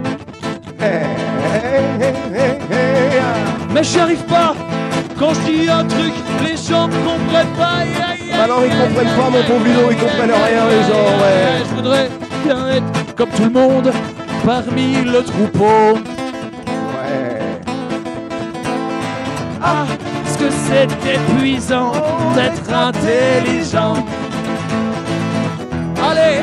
Mais j'y arrive pas. Quand je dis un truc, les gens ne comprennent pas. Bah non, ils comprennent pas, mon pauvre Ludo, ils comprennent rien, les gens, ouais. Je voudrais bien être comme tout le monde, parmi le troupeau. Ouais. Ah, ce que c'est épuisant d'être intelligent. Allez!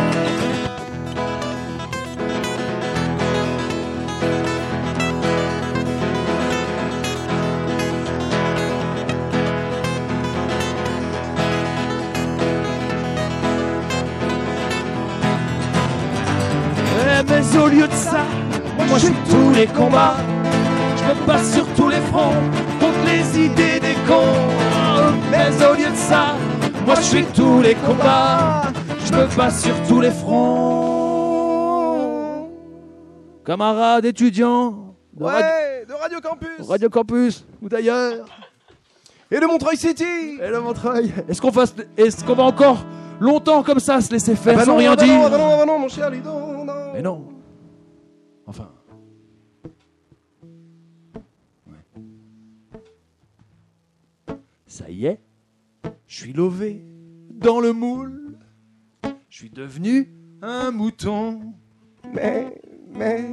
Eh, mais au lieu de ça, moi je suis tous les combats. Je me passe sur tous les fronts contre les idées des cons. Mais au lieu de ça, moi je suis tous les combats. Je me passe sur tous les fronts. Camarades étudiants de, ouais, Radi- de Radio Campus Radio Campus ou d'ailleurs. Et de Montreuil City. Et de Montreuil. Est-ce qu'on fasse, est-ce qu'on va encore longtemps comme ça se laisser faire ah bah sans non, rien bah dire? Non, bah non, bah non, mon cher Ludo, non. Mais non. Enfin. Ouais. Ça y est, je suis lové dans le moule. Je suis devenu un mouton. Mais, mais...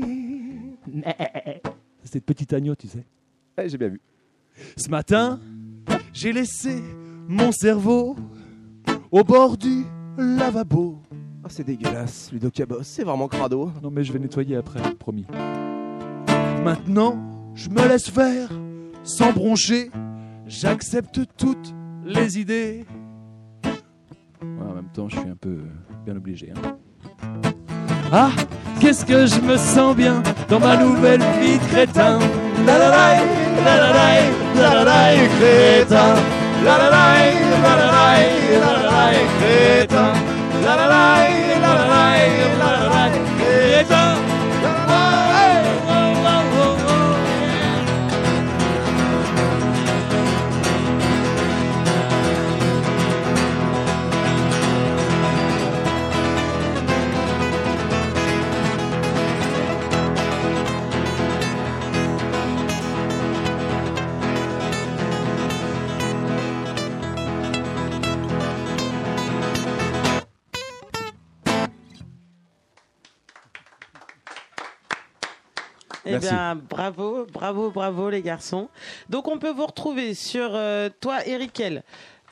C'est cette petite agneau, tu sais. Ouais, j'ai bien vu. Ce matin, j'ai laissé mon cerveau au bord du lavabo. Oh, c'est dégueulasse, Ludo Cabos, c'est vraiment crado. Non mais je vais nettoyer après, promis. Maintenant, je me laisse faire, sans broncher. J'accepte toutes les idées. Ouais, en même temps, je suis un peu bien obligé. Hein. Ah, qu'est-ce que je me sens bien dans ma nouvelle vie de crétin. La la la, la la la, la la la, crétin. La la la, la la la, la la la, la la la, la la la. Et toi, Eh Merci. bien, bravo, bravo, bravo les garçons. Donc on peut vous retrouver sur euh, toi, Erikel.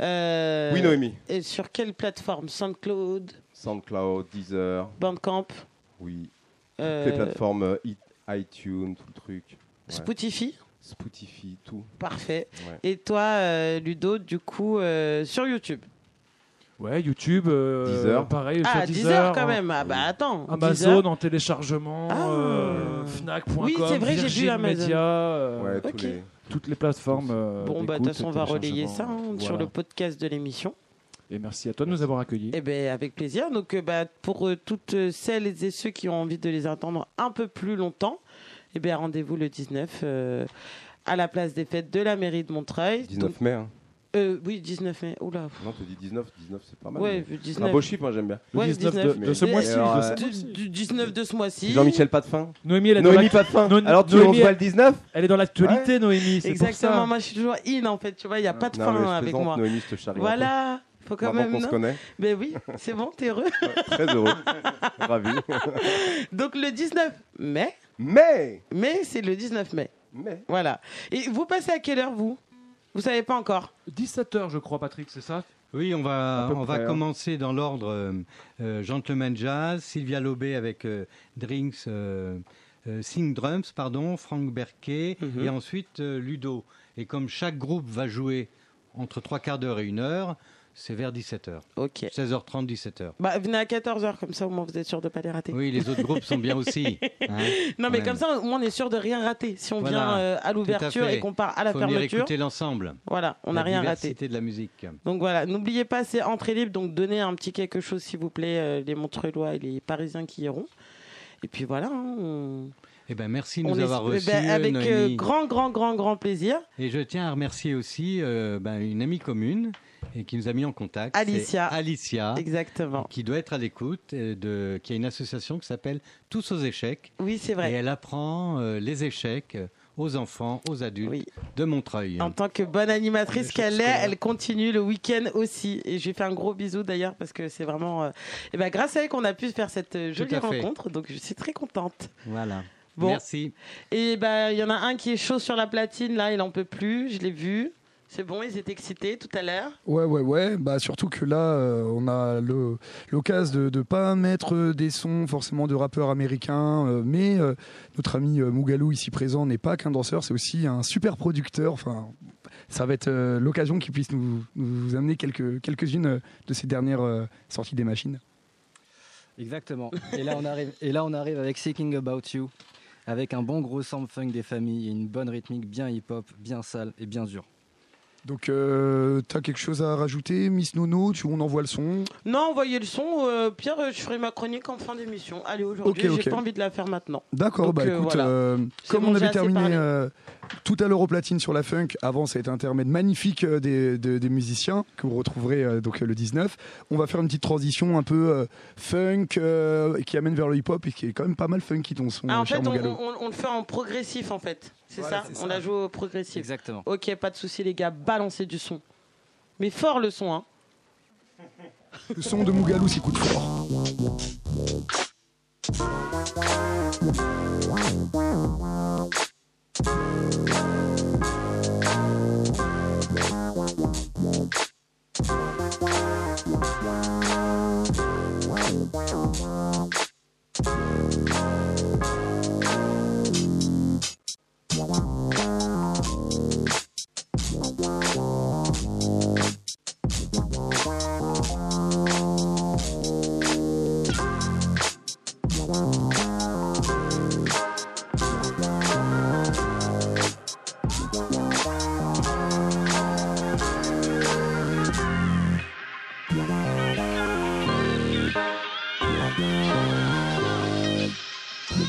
Euh, Oui, Noémie. Et sur quelle plateforme? SoundCloud, SoundCloud, Deezer, Bandcamp, oui. euh, Toutes les plateformes euh, i- iTunes, tout le truc. Ouais. Spotify. Spotify, tout. Parfait. Ouais. Et toi, euh, Ludo, du coup, euh, sur YouTube. ouais, YouTube, euh, Deezer. pareil, Ah, sur Deezer Deezer, quand hein. même. Ah bah attends. Amazon Deezer. en téléchargement, Ah. euh, Fnac point com, Oui, c'est vrai, j'ai vu Virgin Amazon. Media, euh, Ouais, tous ok. les... toutes les plateformes. euh, Bon, bah de d'écoute toute façon, et on va relayer ça téléchargement. hein, sur Voilà. le podcast de l'émission. Et merci à toi de nous avoir accueillis. Eh ben, avec plaisir. Donc, euh, bah, pour euh, toutes euh, celles et ceux qui ont envie de les attendre un peu plus longtemps, eh ben, rendez-vous le dix-neuf euh, à la place des fêtes de la mairie de Montreuil. dix-neuf Donc, mai. Hein. euh, oui, dix-neuf mai. Oula. Non, tu dis dix-neuf, dix-neuf c'est pas mal. Ouais, mais- dix-neuf. Un beau chiffre, moi j'aime bien. Le Ouais, dix-neuf de, dix-neuf. de ce Mais- mois-ci. Alors, de euh, ce- Du, du dix-neuf de ce mois-ci. Jean-Michel pas de fin. Noémie, elle est dans Noémie l'ac- pas de fin. No- Alors tu on Noémie, se voit le dix-neuf. Elle est dans l'actualité, Noémie. C'est Exactement. Pour ça. Moi, je suis toujours in en fait. Tu vois, il n'y a pas de Non, fin mais je avec plaisante, moi. Noémie, je te charrie un Voilà. Faut peu. quand Maintenant même. qu'on se non connaît. Mais oui, c'est bon, t'es heureux. Ouais, très heureux. Ravi. Donc, le dix-neuf mai. Mais Mais c'est le dix-neuf mai. Mais Voilà. Et vous passez à quelle heure, vous? Vous savez pas encore? dix-sept heures, je crois, Patrick, c'est ça? Oui, on va, À peu on va près, hein. commencer dans l'ordre euh, euh, Gentleman Jazz, Sylvia Lobé avec euh, Drinks, euh, euh, Sing Drums, pardon, Franck Berquet, Mhm. et ensuite euh, Ludo. Et comme chaque groupe va jouer entre trois quarts d'heure et une heure, c'est vers dix-sept heures. Ok. seize heures trente, dix-sept heures. Bah, venez à quatorze heures, comme ça, au moins, vous êtes sûr de pas les rater. Oui, les autres groupes sont bien aussi. hein, Non, mais quand comme même. ça, au moins, on est sûr de rien rater. Si on Voilà, vient euh, à tout à l'ouverture fait. et qu'on part à la Faut venir fermeture, écouter l'ensemble. voilà, on n'a La rien raté. diversité de la musique. Donc voilà, n'oubliez pas, c'est entrée libre, donc donnez un petit quelque chose, s'il vous plaît, euh, les Montreuilois et les Parisiens qui iront. Et puis voilà, hein, on, Eh ben, merci de on nous est- avoir eh reçus, ben, avec euh, Noémie. grand, grand, grand, grand plaisir. Et je tiens à remercier aussi euh, ben, une amie commune et qui nous a mis en contact. Alicia. C'est Alicia. Exactement. Qui doit être à l'écoute, euh, de, qui a une association qui s'appelle Tous aux échecs. Oui, c'est vrai. Et elle apprend euh, les échecs aux enfants, aux adultes de Montreuil. En tant que bonne animatrice qu'elle est, elle continue le week-end aussi. Et je lui fais un gros bisou d'ailleurs parce que c'est vraiment. euh, eh ben, grâce à elle qu'on a pu faire cette euh, jolie à fait. rencontre. Donc je suis très contente. Voilà. Bon. Merci. Et ben, il y en a un qui est chaud sur la platine là, il en peut plus. Je l'ai vu. C'est bon, ils étaient excités tout à l'heure. Ouais, ouais, ouais. Bah, surtout que là, euh, on a le- l'occasion de ne pas mettre des sons forcément de rappeurs américains, euh, mais euh, notre ami euh, Mougalou ici présent n'est pas qu'un danseur, c'est aussi un super producteur. Enfin, ça va être euh, l'occasion qu'il puisse nous, nous amener quelques, quelques-unes euh, de ces dernières euh, sorties des machines. Exactement. Et là, on arrive, et là, on arrive avec Thinking About You, avec un bon gros sample funk des familles et une bonne rythmique bien hip-hop, bien sale et bien dure. Donc, euh, t'as quelque chose à rajouter, Miss Nono? Tu, on envoie le son? Non, envoyez le son. Euh, Pierre, euh, je ferai ma chronique en fin d'émission. Allez, aujourd'hui, Ok, ok. j'ai pas envie de la faire maintenant. D'accord, Donc, bah euh, écoute, voilà. euh, C'est comme bon, on j'ai avait assez terminé parlé. euh, tout à l'heure au platine sur la funk, avant ça a été un intermède magnifique euh, des, de- des musiciens que vous retrouverez euh, donc euh, le dix-neuf. On va faire une petite transition un peu euh, funk euh, qui amène vers le hip-hop et qui est quand même pas mal funky ton son, Ah, en euh, cher fait, on, Mangalo. on- on le fait en progressif, en fait. C'est Voilà, ça, c'est On ça. a joué au progressif. Exactement. Ok, pas de souci, les gars. Balancez du son. Mais fort le son, hein. Le son de Mougalou s'y coûte fort.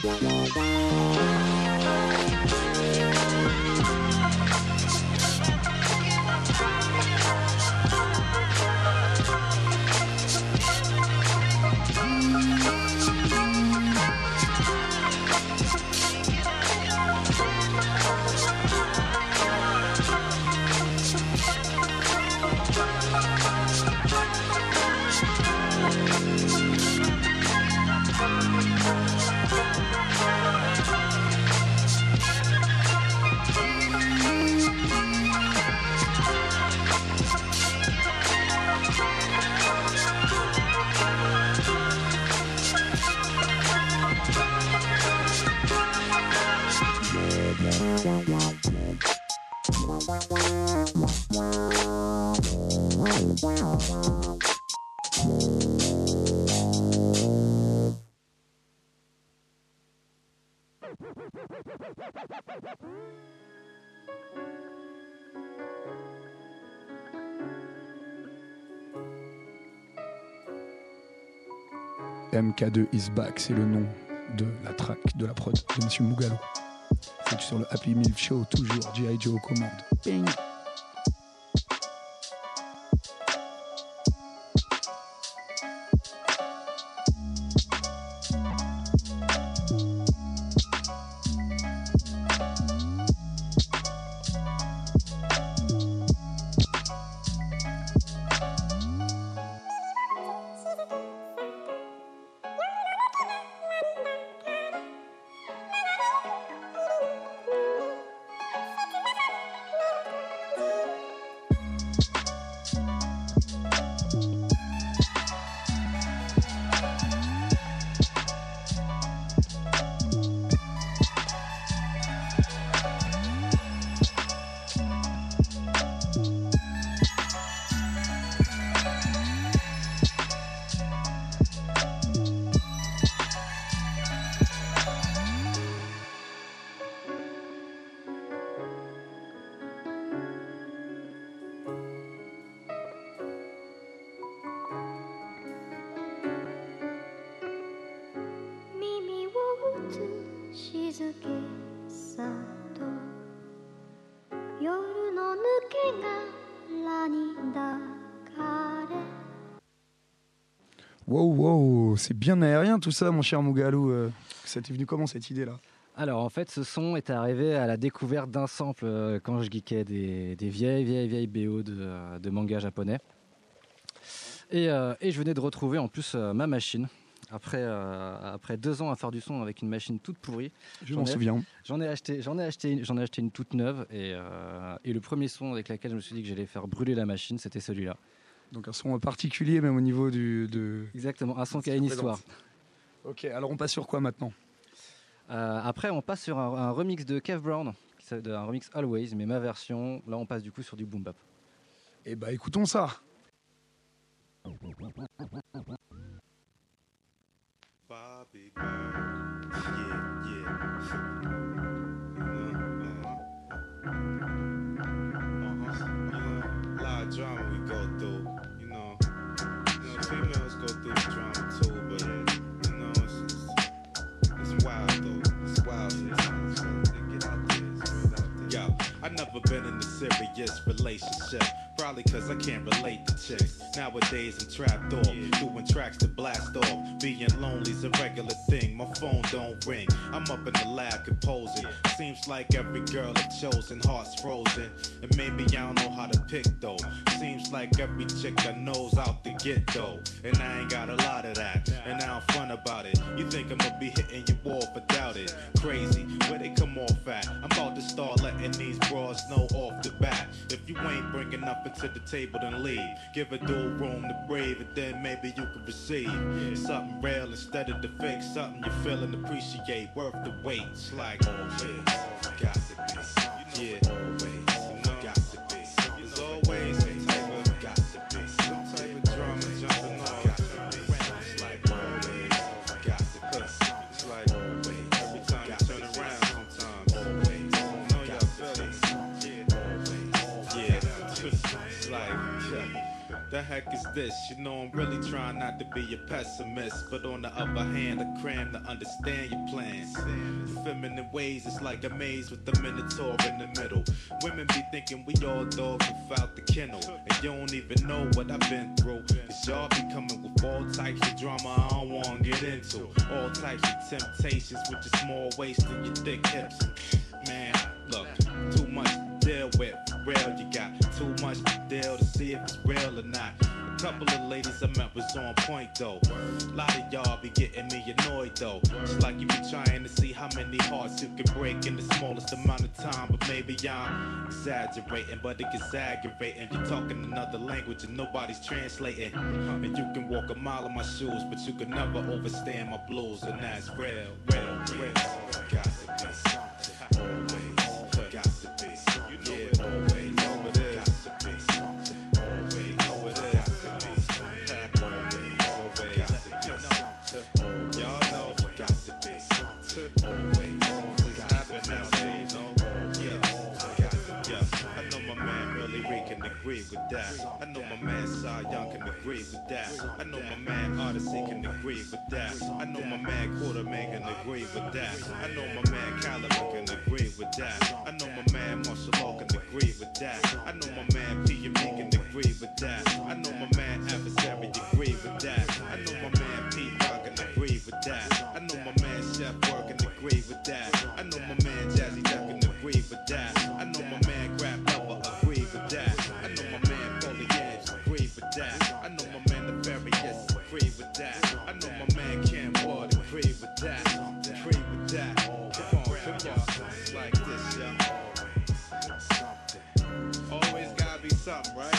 M K deux is back, c'est le nom de la track, de la prod de Monsieur Mugalo. C'est sur le Happy Meal Show, toujours G I Joe aux commandes. Bing. Wow, wow, c'est bien aérien tout ça, mon cher Mugalou. Euh, ça t'est venu comment cette idée-là? Alors en fait, ce son est arrivé à la découverte d'un sample euh, quand je geekais des, des vieilles, vieilles, vieilles B O de, euh, de manga japonais. Et, euh, et je venais de retrouver en plus euh, ma machine. Après, euh, après deux ans à faire du son avec une machine toute pourrie. Je m'en souviens. J'en ai acheté, j'en ai acheté, j'en ai acheté une toute neuve. Et, euh, et le premier son avec lequel je me suis dit que j'allais faire brûler la machine, c'était celui-là. Donc un son particulier même au niveau du... De... Exactement, un son qui a une histoire. Ok, alors on passe sur quoi maintenant? euh, Après on passe sur un, un remix de Kev Brown, un remix Always, mais ma version, là on passe du coup sur du boom bap. Eh bah écoutons ça. Bobby Bird, yeah, yeah. Uh-huh. A lot of drama we go through. Females go through the drama too, but you know, it's, it's, it's wild though. It's wild sometimes. They get out there, it's real out there. Yo, I never been in a serious relationship. Probably cause I can't relate to chicks. Nowadays I'm trapped off, doing tracks to blast off. Being lonely's a regular thing, my phone don't ring. I'm up in the lab composing. Seems like every girl I've chosen, heart's frozen. And maybe I don't know how to pick though. Seems like every chick I know's out to get though. And I ain't got a lot of that, and I I'm fun about it. You think I'm gonna be hitting your wall for doubt it? Crazy, where they come off at? I'm about to start letting these broads know off the bat. If you ain't bringing nothing to the table, then leave. Give a dude room to breathe, and then maybe you can receive something real instead of the fake. Something you feel and appreciate, worth the wait. It's like always, got to be, yeah, always, got to be. There's always some type of, got to be, some type of drama jumping on. It's like always, got to be. It's like always, every time you turn around, sometimes always, know y'all feel it, yeah, always, yeah. It's like, yeah. The heck is this? You know I'm really trying not to be a pessimist, but on the other hand, I cram to understand your plans. The feminine ways, it's like a maze with the minotaur in the middle. Women be thinking we all dogs without the kennel, and you don't even know what I've been through. Cause y'all be coming with all types of drama I don't wanna get into. All types of temptations with your small waist and your thick hips. Man, look, too much to deal with. For real, you got too much to deal to see if it's real or not. A couple of ladies I met was on point though. A lot of y'all be getting me annoyed though. It's like you be trying to see how many hearts you can break in the smallest amount of time. But maybe I'm exaggerating, but it gets aggravating. You're talking another language and nobody's translating. And you can walk a mile in my shoes, but you can never overstand my blues. And that's real, real, real. Got to be something. Always got to be something. Yeah, always over there. Got to be something. Always over there. Got to be something. Always got to be something. Y'all know got to be something. Always always happen nowadays. Yeah, yeah. I know my man really Ray can agree with that. I know my man Cy Young can agree with that. I know my man Odyssey can agree with that. I know my man Quarterman can agree with that. I know my man Caliber can agree with that. I know my man Marshall Law can agree with that. I know my man P M E can agree with that. I know my man Adversary agree with that. I know my man P Rock can agree with that. I know my man Chef Work can agree with that. I know my man Jazzy Duck can agree with that. I know my man Grab Lover agree with that. I know my man Foley Edge agree with that. I know my man Nefarious agree with that. I know my man Cam Ward agree with that. Agree with that. Come on, come on. It's like this, y'all. Always gotta be something, right?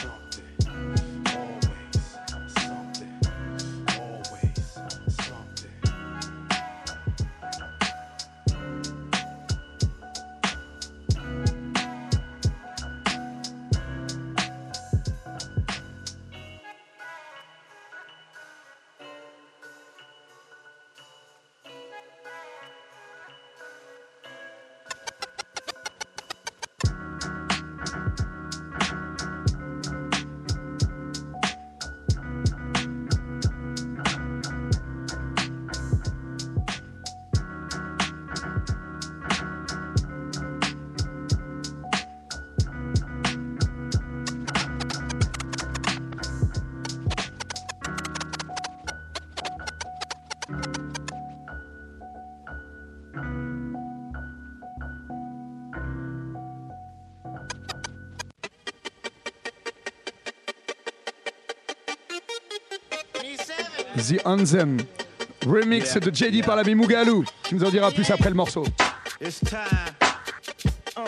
The Anthem, remix Yeah. de J D par l'ami Mugalou. Tu nous en diras plus après le morceau. It's time. Uh.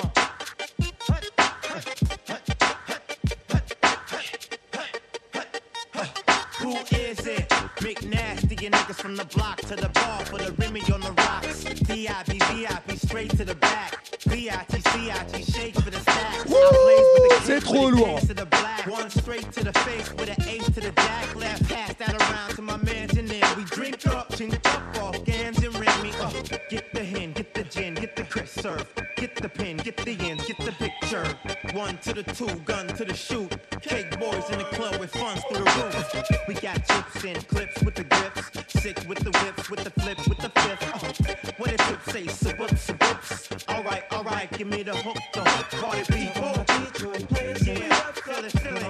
Who is it? Big nasty, you niggas from the block to the bar for the Remy on the rocks. V I P, V I P, straight to the back. V I T, C I T, shake for the stack. C'est trop lourd. One straight to the face with an ace to the jack. Left pass that around to my mansion there. We drink up, chink up off Gans and Remy. Uh, get the hen, get the gin, get the crisp serve. Get the pin, get the ends, get the picture. One to the two, gun to the shoot. Cake boys in the club with funds through the roof. We got chips and clips with the grips. Six with the whips, with the flips, with the fifth. Uh, what if it say, sip up, sip ups? Alright, alright, give me the hook, the hook, party people. Yeah, feel it, feel it.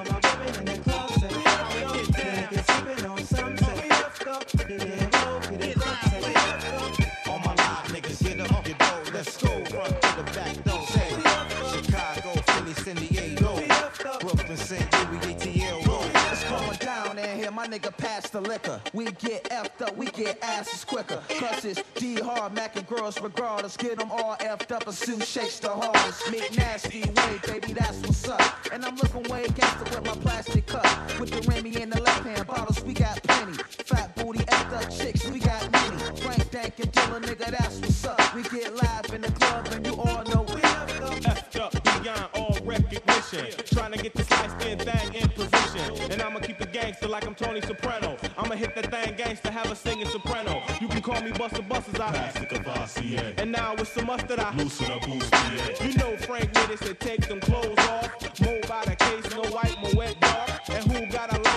All my live niggas, get up, get dough, let's go. Front to the back door, say Chicago, Philly, San Diego, Brooklyn, Saint Louis, A T L. It's going down in here, my nigga pass the liquor. We get effed up, we get asses quicker. Cause it's D hard, Mac and girls regardless. Get them all effed up, a suit shakes the hardest. Make nasty way, baby, that's what's up. And I'm looking way gangster with my plastic cup. With the Remy in the left hand, bottles we got plenty. Fat booty, effed up chicks, we got many. Frank Dank and Dilla, nigga, that's what's up. We get live in the club and you all know we Effed up beyond all recognition. Trying to get this light skin thing in position. And I'ma keep it gangster like I'm Tony Soprano. I'ma hit that thing gangster, have a singing soprano. You can call me Busta Busters, I have. And now with some mustard, I loosen up, boost. You know Frank Nittis that take them clothes off. Move out of case, no white, no wet dog. And who got a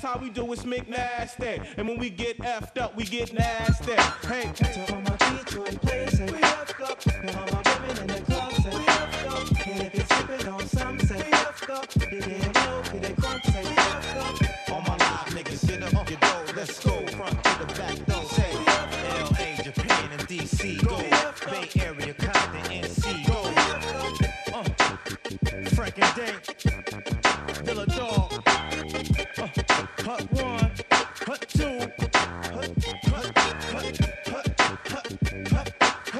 how we do is make nasty. And when we get effed up, we get nasty. Hey, to all my Detroit players say we effed up. And all my women in the club say we effed up. And if you're sipping on some, say we effed up. You get low, get it crunk, say we effed up. All my live niggas, get up on your dough. Let's go front to the back door. Say L A, Japan, and D C. Go Bay Area, Compton, N C. Go uh, Frank and Dane, Dilla Dog. Uh, hut one, hut two, hut, hut, hut, hut, hut, hut,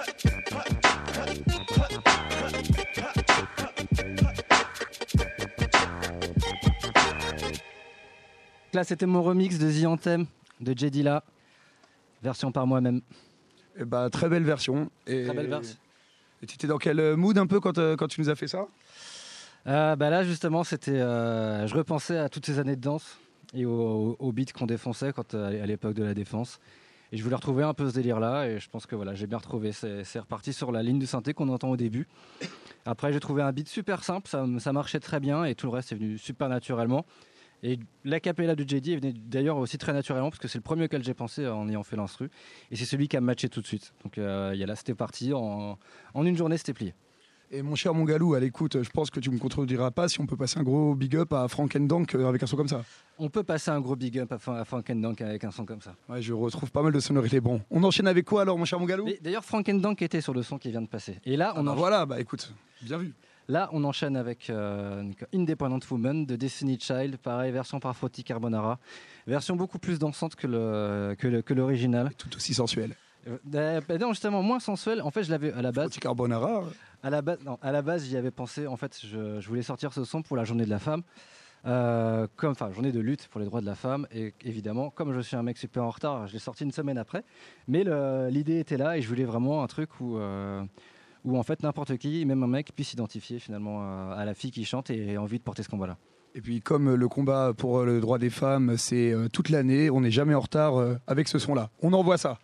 Là, c'était mon remix de The Anthem de J Dilla, version par moi-même. Et bah, très belle version. Et... Très belle version. Et tu étais dans quel mood un peu quand, euh, quand tu nous as fait ça euh, bah Là, justement, c'était, euh, je repensais à toutes ces années de danse et au, au, au beat qu'on défonçait quand, à l'époque de la défense. Et je voulais retrouver un peu ce délire-là. Et je pense que voilà, j'ai bien retrouvé. C'est, c'est reparti sur la ligne de synthé qu'on entend au début. Après, j'ai trouvé un beat super simple. Ça, ça marchait très bien. Et tout le reste est venu super naturellement. Et l'acapella de J D est venu d'ailleurs aussi très naturellement parce que c'est le premier auquel j'ai pensé en ayant fait l'instru et c'est celui qui a matché tout de suite. Donc euh, y a là c'était parti, en, en une journée c'était plié. Et mon cher Mongalou, à l'écoute, je pense que tu me contrediras pas si on peut passer un gros big up à Frank and Dank avec un son comme ça. On peut passer un gros big up à Frank and Dank avec un son comme ça. Ouais, je retrouve pas mal de sonorités. Bon, on enchaîne avec quoi alors mon cher Mongalou? D'ailleurs Frank and Dank était sur le son qui vient de passer. Et là on ah bah en... voilà, bah écoute, bien vu. Là, on enchaîne avec euh, Independent Woman de Destiny Child, pareil, version par Fauti Carbonara, version beaucoup plus dansante que, le, que, le, que l'original. Tout aussi sensuelle. Euh, bah non, justement, moins sensuelle. En fait, je l'avais à la base. Fauti Carbonara. À la base, non, à la base, j'y avais pensé. En fait, je, je voulais sortir ce son pour la Journée de la Femme, euh, comme, enfin, journée de lutte pour les droits de la femme. Et évidemment, comme je suis un mec super en retard, je l'ai sorti une semaine après. Mais le, l'idée était là et je voulais vraiment un truc où. Euh, où en fait n'importe qui, même un mec, puisse s'identifier finalement à la fille qui chante et ait envie de porter ce combat-là. Et puis comme le combat pour le droit des femmes, c'est toute l'année, on n'est jamais en retard avec ce son-là. On envoie ça.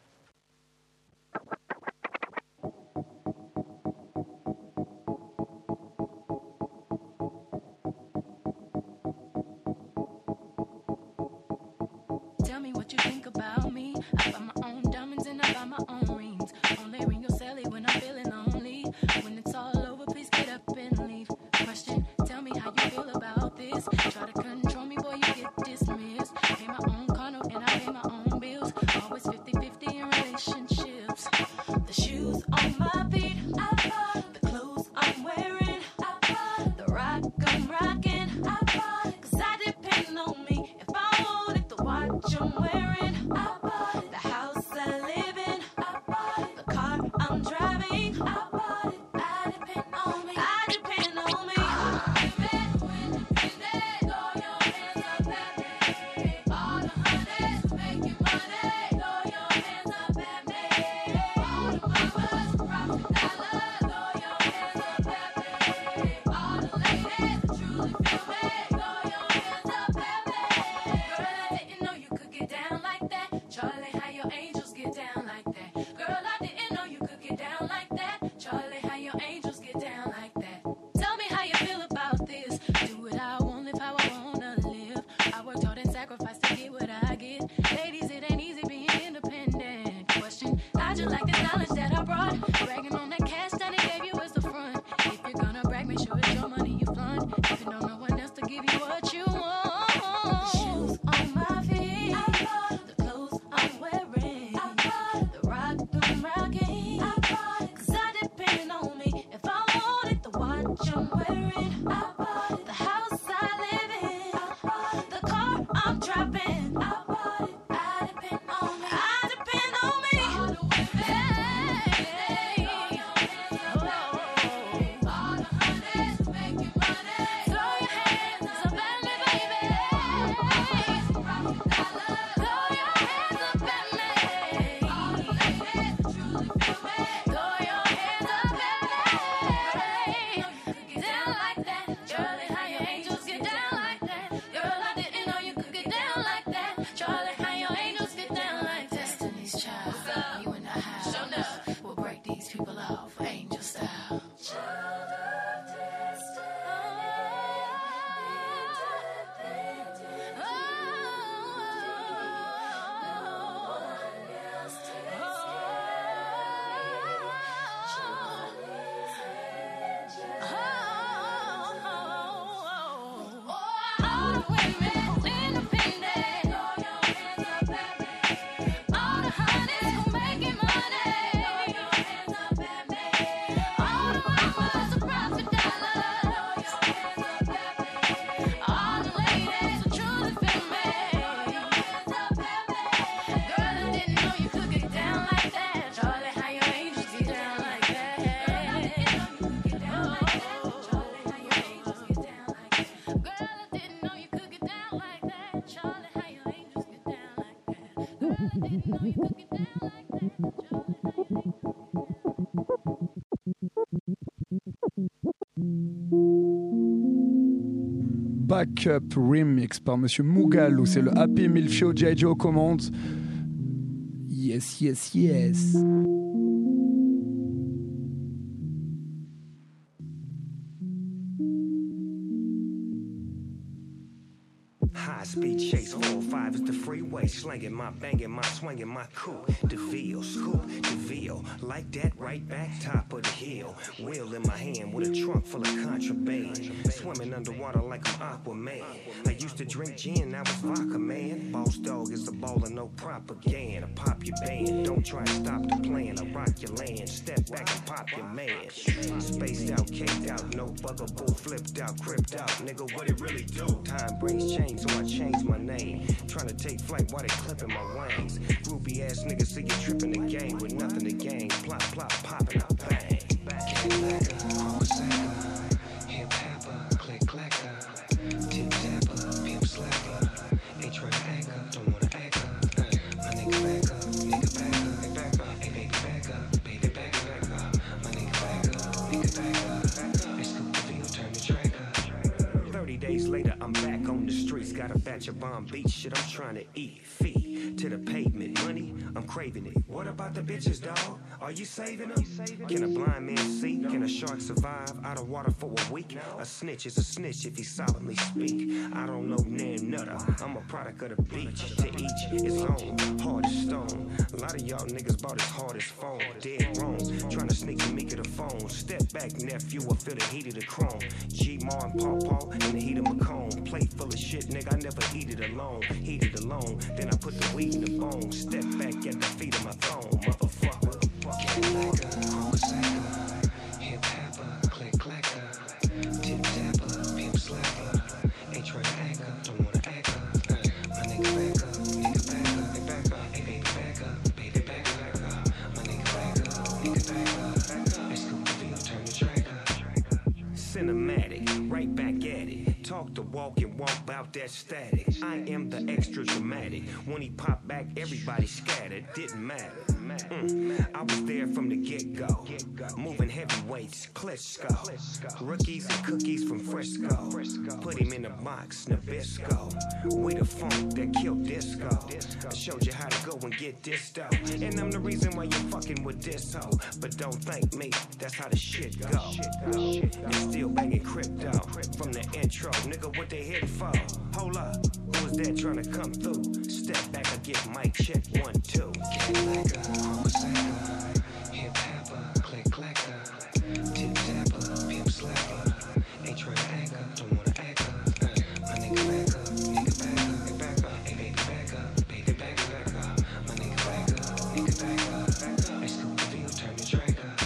Tell me what you think about me. I buy my own diamonds and I buy my own rings. Only ring your celly when I'm feeling lonely. When it's all over, please get up and leave. Question, tell me how you feel about this. Try to control me, boy, you get dismissed. Pay my own condo and I pay my own bills. Always fifty fifty Backup Remix par Monsieur Mugaloo, c'est le Happy Meal Show, G I. Joe commande. Yes, yes, yes. High speed chase, four five is the freeway, slanging my banging, my swinging, my coupe. DeVille, scoop, DeVille, like that right back top of the hill. Wheel in my hand with a trunk full of contraband, swimming underwater like I'm Aquaman. I used to drink gin, now it's vodka, man. Boss dog is a baller, no propaganda. Pop your band, don't try to stop the plan. I rock your land, step back and pop your man. Spaced out, caked out, no bugaboo, flipped out, cripped out. Nigga, what it really do? Time brings change, so I changed my name. Trying to take flight while they clipping my wings. Groupie ass niggas see you tripping the game with nothing to gain. Plop, plop, popping out, bang. Cadillac, Homicide, hip hopper, click clacker, tip tapper, pimp slapper. Ain't trying to act up, don't wanna act up. My nigga back up, nigga back up, back up. Hey baby back up, baby back up, back up. My nigga back up, nigga back up. Hey scoop the video, turn the track up. Thirty days later, I'm back on the streets. Got a batch of Bomb Beach shit I'm trying to eat. Feet to the pavement, money, I'm craving it. What about the bitches, dog? Are you saving them? Can a blind man see? Can a shark survive out of water for a week? A snitch is a snitch if he solemnly speak. I don't know nan nutter. I'm a product of the beach. To each his own, hard as stone. A lot of y'all niggas bought his hardest phone. Dead wrong, trying to sneak to me to the phone. Step back, nephew, I feel the heat of the chrome. G-Mar and Paw Paw in the heat of my cone. Plate full of shit, nigga, I never eat it alone. Heat it alone, then I put the weed in the bone. Step back at the feet of my throne, motherfucker. Cadillac, homicide, hip hopper, click clacker, tip tapper, pimp slapper. Ain't trying to act up, don't wanna act up. My nigga back up, nigga back up, back up. Hey baby back up, baby back up, back up. My nigga back up, nigga back up, back up. Hey scoop the video, turn the track up. Cinematic, right back at it. Talk the walk and walk about that static. I am the extra dramatic. When he popped back, everybody scattered. Didn't matter. Mm. I was there from the get-go. Moving heavyweights, Klitschko. Rookies and cookies from Frisco. Put him in the box, Nabisco. We the funk that killed disco. I showed you how to go and get this dough. And I'm the reason why you fucking with this hoe. But don't thank me, that's how the shit go. And still banging crypto from the intro. Nigga, what they hitting for? Hold up, who is that trying to come through? Step back, I get mic check one, two. Cadillac, homicide, hip hopper, click clacker, tip tapper, pimp slapper. Ain't trying to act up, don't wanna act up. My nigga back up, nigga back up, back up. Hey baby back up, baby back up, back up. My nigga back up, nigga back up, back up. Hey scoop the video, turn the track up.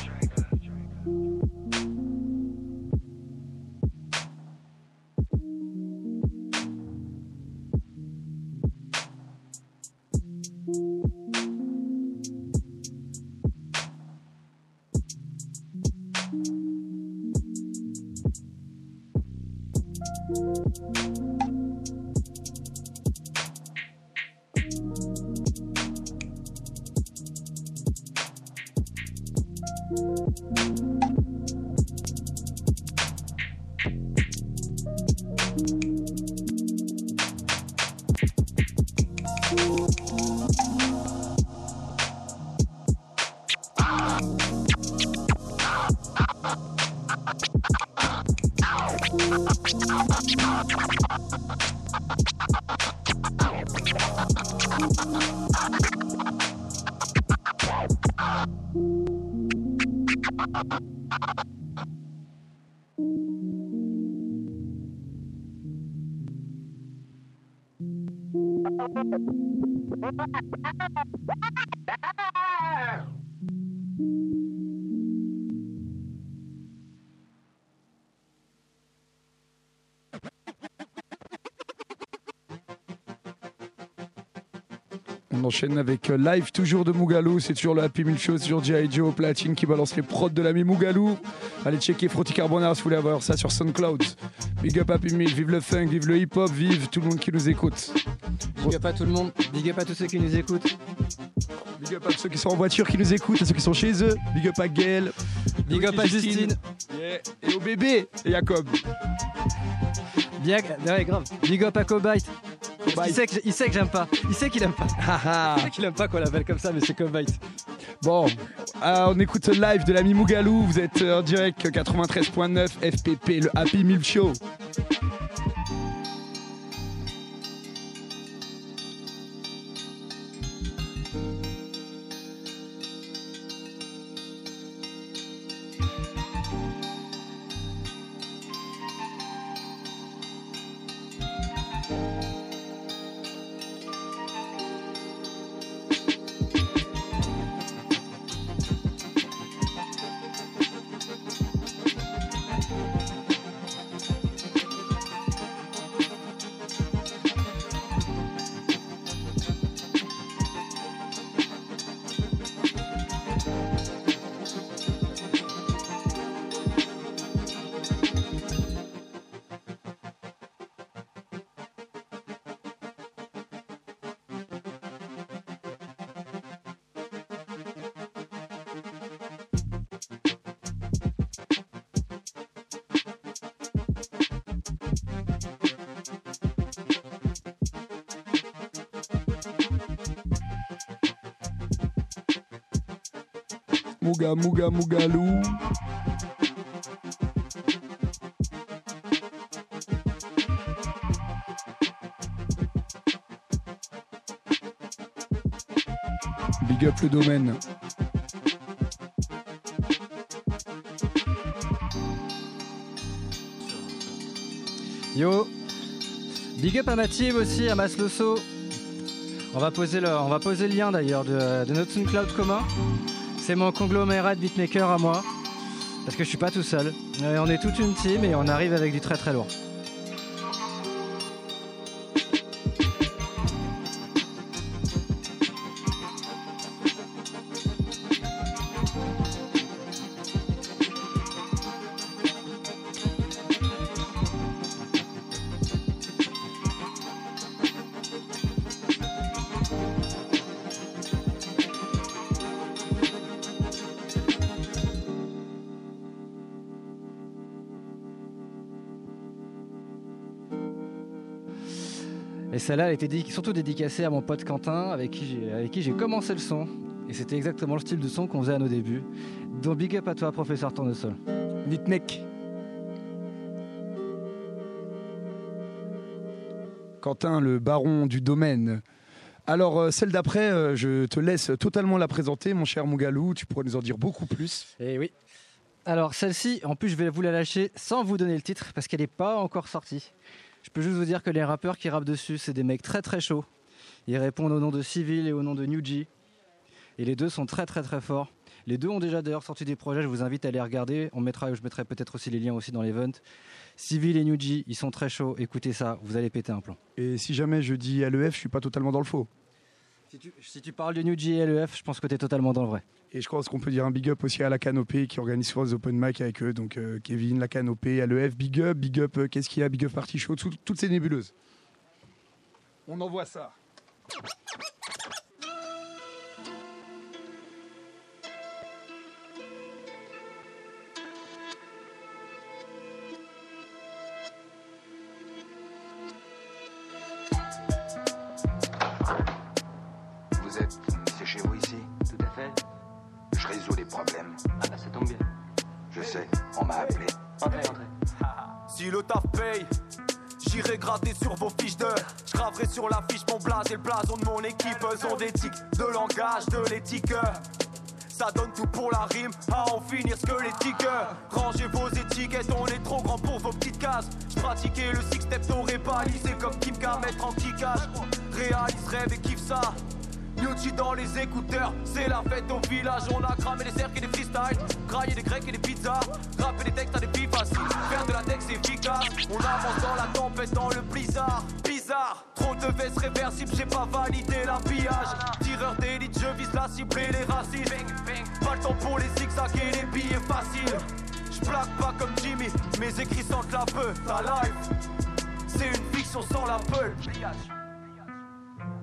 On enchaîne avec live toujours de Mugaloo, c'est toujours le Happy Meal Show, c'est toujours G I. Joe Platine qui balance les prods de l'ami Mugaloo. Allez checker Frotty Carbonara si vous voulez avoir ça sur SoundCloud. Big up Happy Meal, vive le funk, vive le hip hop, vive tout le monde qui nous écoute. Big up à tout le monde, big up à tous ceux qui nous écoutent. Big up à ceux qui sont en voiture, qui nous écoutent, à ceux qui sont chez eux. Big up à Gaël. Big up à Justine. Yeah. Et au bébé, et Jacob. Bien, ouais, grave. Big up à Cobite. Il sait que, il sait que j'aime pas. Il sait qu'il aime pas. Il sait qu'il aime pas qu'on l'appelle comme ça, mais c'est Cobite. Bon, euh, on écoute le live de l'ami Mougalou. Vous êtes en direct quatre-vingt-treize point neuf F P P, le Happy Meal Show. Mouga, Mouga, Mougalou. Big up le domaine. Yo. Big up à ma team aussi, à Masloso. On va poser le, on va poser le lien d'ailleurs de, de notre SoundCloud commun. C'est mon conglomérat de beatmaker à moi. Parce que je suis pas tout seul. Et on est toute une team et on arrive avec du très très lourd. Et celle-là, elle était dédic- surtout dédicacée à mon pote Quentin, avec qui j'ai, avec qui j'ai commencé le son. Et c'était exactement le style de son qu'on faisait à nos débuts. Donc big up à toi, professeur Tournesol. Nitnek. Quentin, le baron du domaine. Alors, euh, celle d'après, euh, je te laisse totalement la présenter, mon cher Mougalou. Tu pourrais nous en dire beaucoup plus. Eh oui. Alors, celle-ci, en plus, je vais vous la lâcher sans vous donner le titre, parce qu'elle n'est pas encore sortie. Je peux juste vous dire que les rappeurs qui rappent dessus, c'est des mecs très très chauds. Ils répondent au nom de Civil et au nom de New G. Et les deux sont très très très forts. Les deux ont déjà d'ailleurs sorti des projets, je vous invite à les regarder. On mettra, je mettrai peut-être aussi les liens aussi dans l'event. Civil et New G, ils sont très chauds. Écoutez ça, vous allez péter un plomb. Et si jamais je dis L E F, je suis pas totalement dans le faux. Si tu, si tu parles de New G et L E F, je pense que tu es totalement dans le vrai. Et je pense qu'on peut dire un big up aussi à La Canopée qui organise souvent des open mic avec eux. Donc euh, Kevin, La Canopée, L E F, big up, big up, euh, qu'est-ce qu'il y a, big up Party Show, tout, toutes ces nébuleuses. On envoie ça. Vous êtes, c'est chez vous ici? Tout à fait. Je résous les problèmes. Ah bah ça tombe bien. Je sais, on m'a appelé. Entrez, entrez. Si le taf paye, j'irai gratter sur vos fiches de. Je graverai sur l'affiche mon blaze et le blason de mon équipe. Ont des tics de langage, de l'éthique. Ça donne tout pour la rime, à en finir ce que les tickers. Rangez vos étiquettes, on est trop grand pour vos petites cases. J'pratiquais le six step, t'aurais pas lisé comme Kim K, mettre en kickage. Réalise, rêve et kiffe ça. Newty dans les écouteurs, c'est la fête au village. On a cramé des cercles et des freestyles, graillé des grecs et des pizzas, rapper des textes à des filles faciles, faire de la texte efficace. On avance dans la tempête, dans le blizzard. Bizarre, trop de vestes réversibles, j'ai pas validé l'habillage. Tireur d'élite, je vise la cible et les racistes. Pas le temps pour les zigzags et les billets faciles. J'plaque pas comme Jimmy, mes écrits sentent la peu. Ta life, c'est une fiction sans la peule.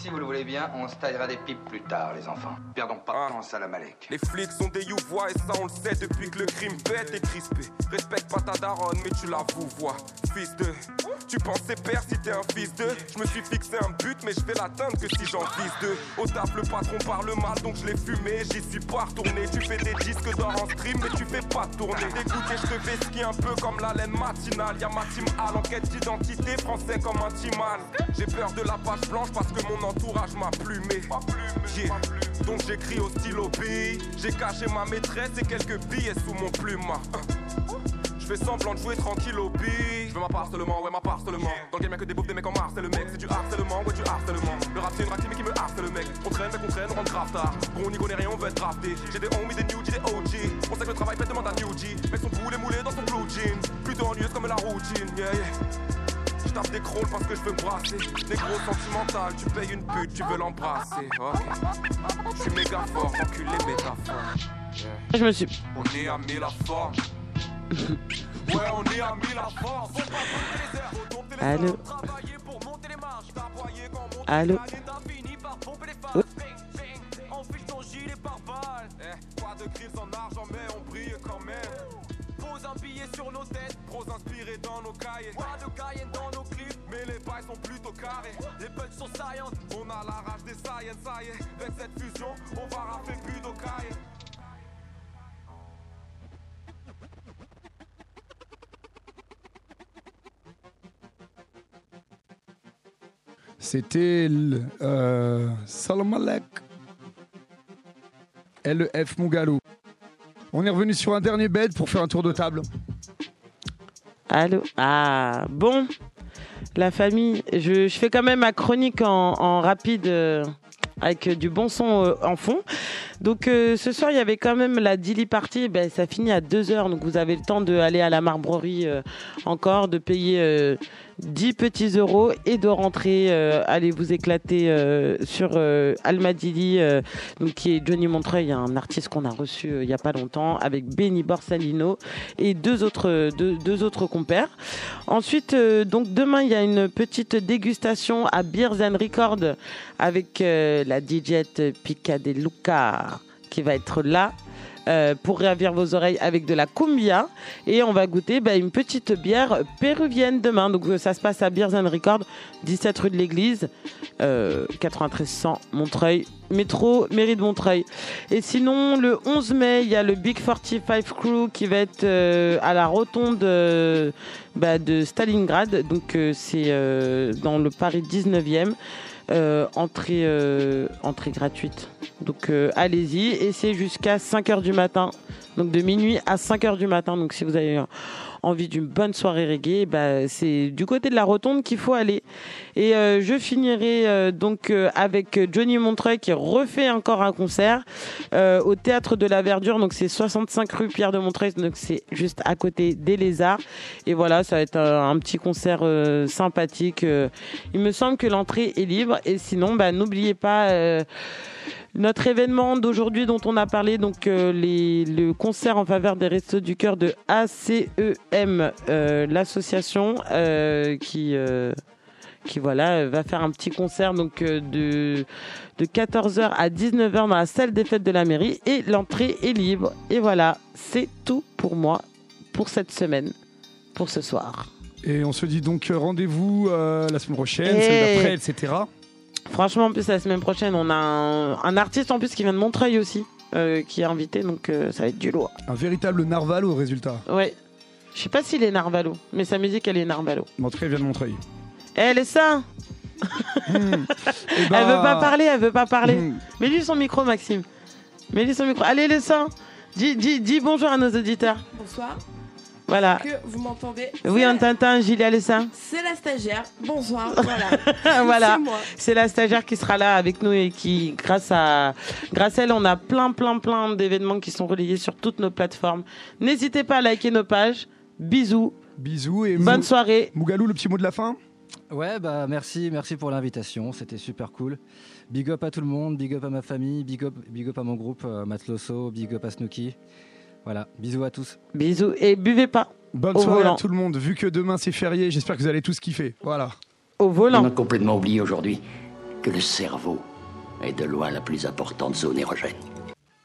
Si vous le voulez bien, on se taillera des pipes plus tard, les enfants. Perdons pas de temps, salam alek. Les flics sont des youvois et ça on le sait depuis que le crime pète et crispé. Respecte pas ta daronne mais tu la vous vois. Fils de... Tu pensais père si t'es un fils de... Je me suis fixé un but mais je vais l'atteindre que si j'en vise deux. Au taf le patron parle mal donc je l'ai fumé. J'y suis pas retourné. Tu fais des disques d'or en stream mais tu fais pas tourner. Écoute et je te fais ski un peu comme la laine matinale. Y'a ma team à l'enquête d'identité, français comme un timal. J'ai peur de la page blanche parce que mon entourage m'a plumé. Yeah. Donc j'écris au stylo B. J'ai caché ma maîtresse et quelques billets sous mon plumat. Je fais semblant de jouer tranquille au bi. Je veux ma part seulement, ouais ma part seulement. Dans le game y'a que des bouffes, des mecs en mars, c'est le mec. C'est du harcèlement, ouais du harcèlement. Le rap c'est une racine mais qui me harcèle le mec. On traîne, fait qu'on traîne, on rentre grave tard. Gros on n'y connaît rien, on veut être drafté. J'ai des homies, des new G, des O G. On sait que le travail fait demande à New G. Mec son boule et moulé dans son blue jean. Plutôt ennuyeuse comme la routine, yeah yeah. Je tape des crawls parce que je veux me brasser. Négro sentimental, tu payes une pute, tu veux l'embrasser. Ok. Je suis méga fort, enculé métaphore. Yeah. Je me suis. On est à mille la forme. Ouais, on est à mille la force. Allô. Allô. Oh. Pas de grilles en argent, mais on brille quand même. Pose un billet sur nos têtes, pros inspirés dans nos cahiers. Pas de Cayenne dans nos clips, mais les bails sont plutôt carrés. Les bugs sont science, on a la rage des Saiyans, ça y est. Avec cette fusion, on va rafler plus d'Okaye. C'était le, euh, Salam Alek. L E F Mugalu. On est revenu sur un dernier bed pour faire un tour de table. Allô. Ah, bon. La famille, je, je fais quand même ma chronique en, en rapide euh, avec du bon son euh, en fond. Donc euh, ce soir, il y avait quand même la Dilly Party. Ben, ça finit à deux heures, donc vous avez le temps d'aller à la Marbrerie euh, encore, de payer euh, dix petits euros et de rentrer, euh, aller vous éclater euh, sur euh, Alma Dilly, euh, donc qui est Johnny Montreuil, un artiste qu'on a reçu euh, il y a pas longtemps, avec Benny Borsalino et deux autres deux, deux autres compères. Ensuite, euh, donc demain, il y a une petite dégustation à Beers and Records avec euh, la D J Pica de Luca qui va être là. Euh, pour ravir vos oreilles avec de la cumbia et on va goûter bah, une petite bière péruvienne demain. Donc ça se passe à Beers and Records, dix-sept rue de l'Église, euh, quatre-vingt-treize cent Montreuil, métro mairie de Montreuil. Et sinon le onze mai il y a le Big quarante-cinq Crew qui va être euh, à la rotonde euh, bah, de Stalingrad. Donc euh, c'est euh, dans le Paris dix-neuvième. Euh, entrée, euh, entrée gratuite. Donc euh, allez-y et c'est jusqu'à cinq heures du matin. Donc de minuit à cinq heures du matin. Donc si vous avez envie d'une bonne soirée reggae, bah, c'est du côté de la rotonde qu'il faut aller. Et euh, je finirai euh, donc euh, avec Johnny Montreuil qui refait encore un concert euh, au Théâtre de la Verdure. Donc c'est soixante-cinq rue Pierre de Montreuil. Donc c'est juste à côté des Lézards. Et voilà, ça va être un, un petit concert euh, sympathique. Euh, il me semble que l'entrée est libre. Et sinon, bah, n'oubliez pas... Euh, notre événement d'aujourd'hui dont on a parlé, donc euh, les, le concert en faveur des Restos du Cœur de A C E M, euh, l'association euh, qui, euh, qui voilà, va faire un petit concert donc, euh, de, de quatorze heures à dix-neuf heures dans la salle des fêtes de la mairie et l'entrée est libre. Et voilà, c'est tout pour moi pour cette semaine, pour ce soir. Et on se dit donc rendez-vous euh, la semaine prochaine, et... celle d'après, et cetera. Franchement, en plus, la semaine prochaine, on a un, un artiste en plus qui vient de Montreuil aussi, euh, qui est invité, donc euh, ça va être du lourd. Un véritable narvalo au résultat. Ouais. Je sais pas s'il est narvalo, mais sa musique, elle est narvalo. En tout cas, elle vient de Montreuil. Eh, elle est ça. mmh. bah... Elle veut pas parler, elle veut pas parler. Mmh. Mets-lui son micro, Maxime. Mets-lui son micro. Allez, les seins. Dis, dis, dis bonjour à nos auditeurs. Bonsoir. Voilà. Que vous m'entendez? Oui, on t'entend, Julie Alessin. C'est la stagiaire. Bonsoir. Voilà. Voilà. C'est moi. C'est la stagiaire qui sera là avec nous et qui, grâce à, grâce à elle, on a plein, plein, plein d'événements qui sont relayés sur toutes nos plateformes. N'hésitez pas à liker nos pages. Bisous. Bisous et bonne soirée. Mugalu, le petit mot de la fin? Ouais, bah merci, merci pour l'invitation. C'était super cool. Big up à tout le monde, big up à ma famille, big up, big up à mon groupe, euh, Matloso, big up à Snooki. Voilà, bisous à tous. Bisous et buvez pas. Bonne au soirée volant. à tout le monde. Vu que demain c'est férié, j'espère que vous allez tous kiffer. Voilà. Au volant. On a complètement oublié aujourd'hui que le cerveau est de loin la plus importante zone érogène.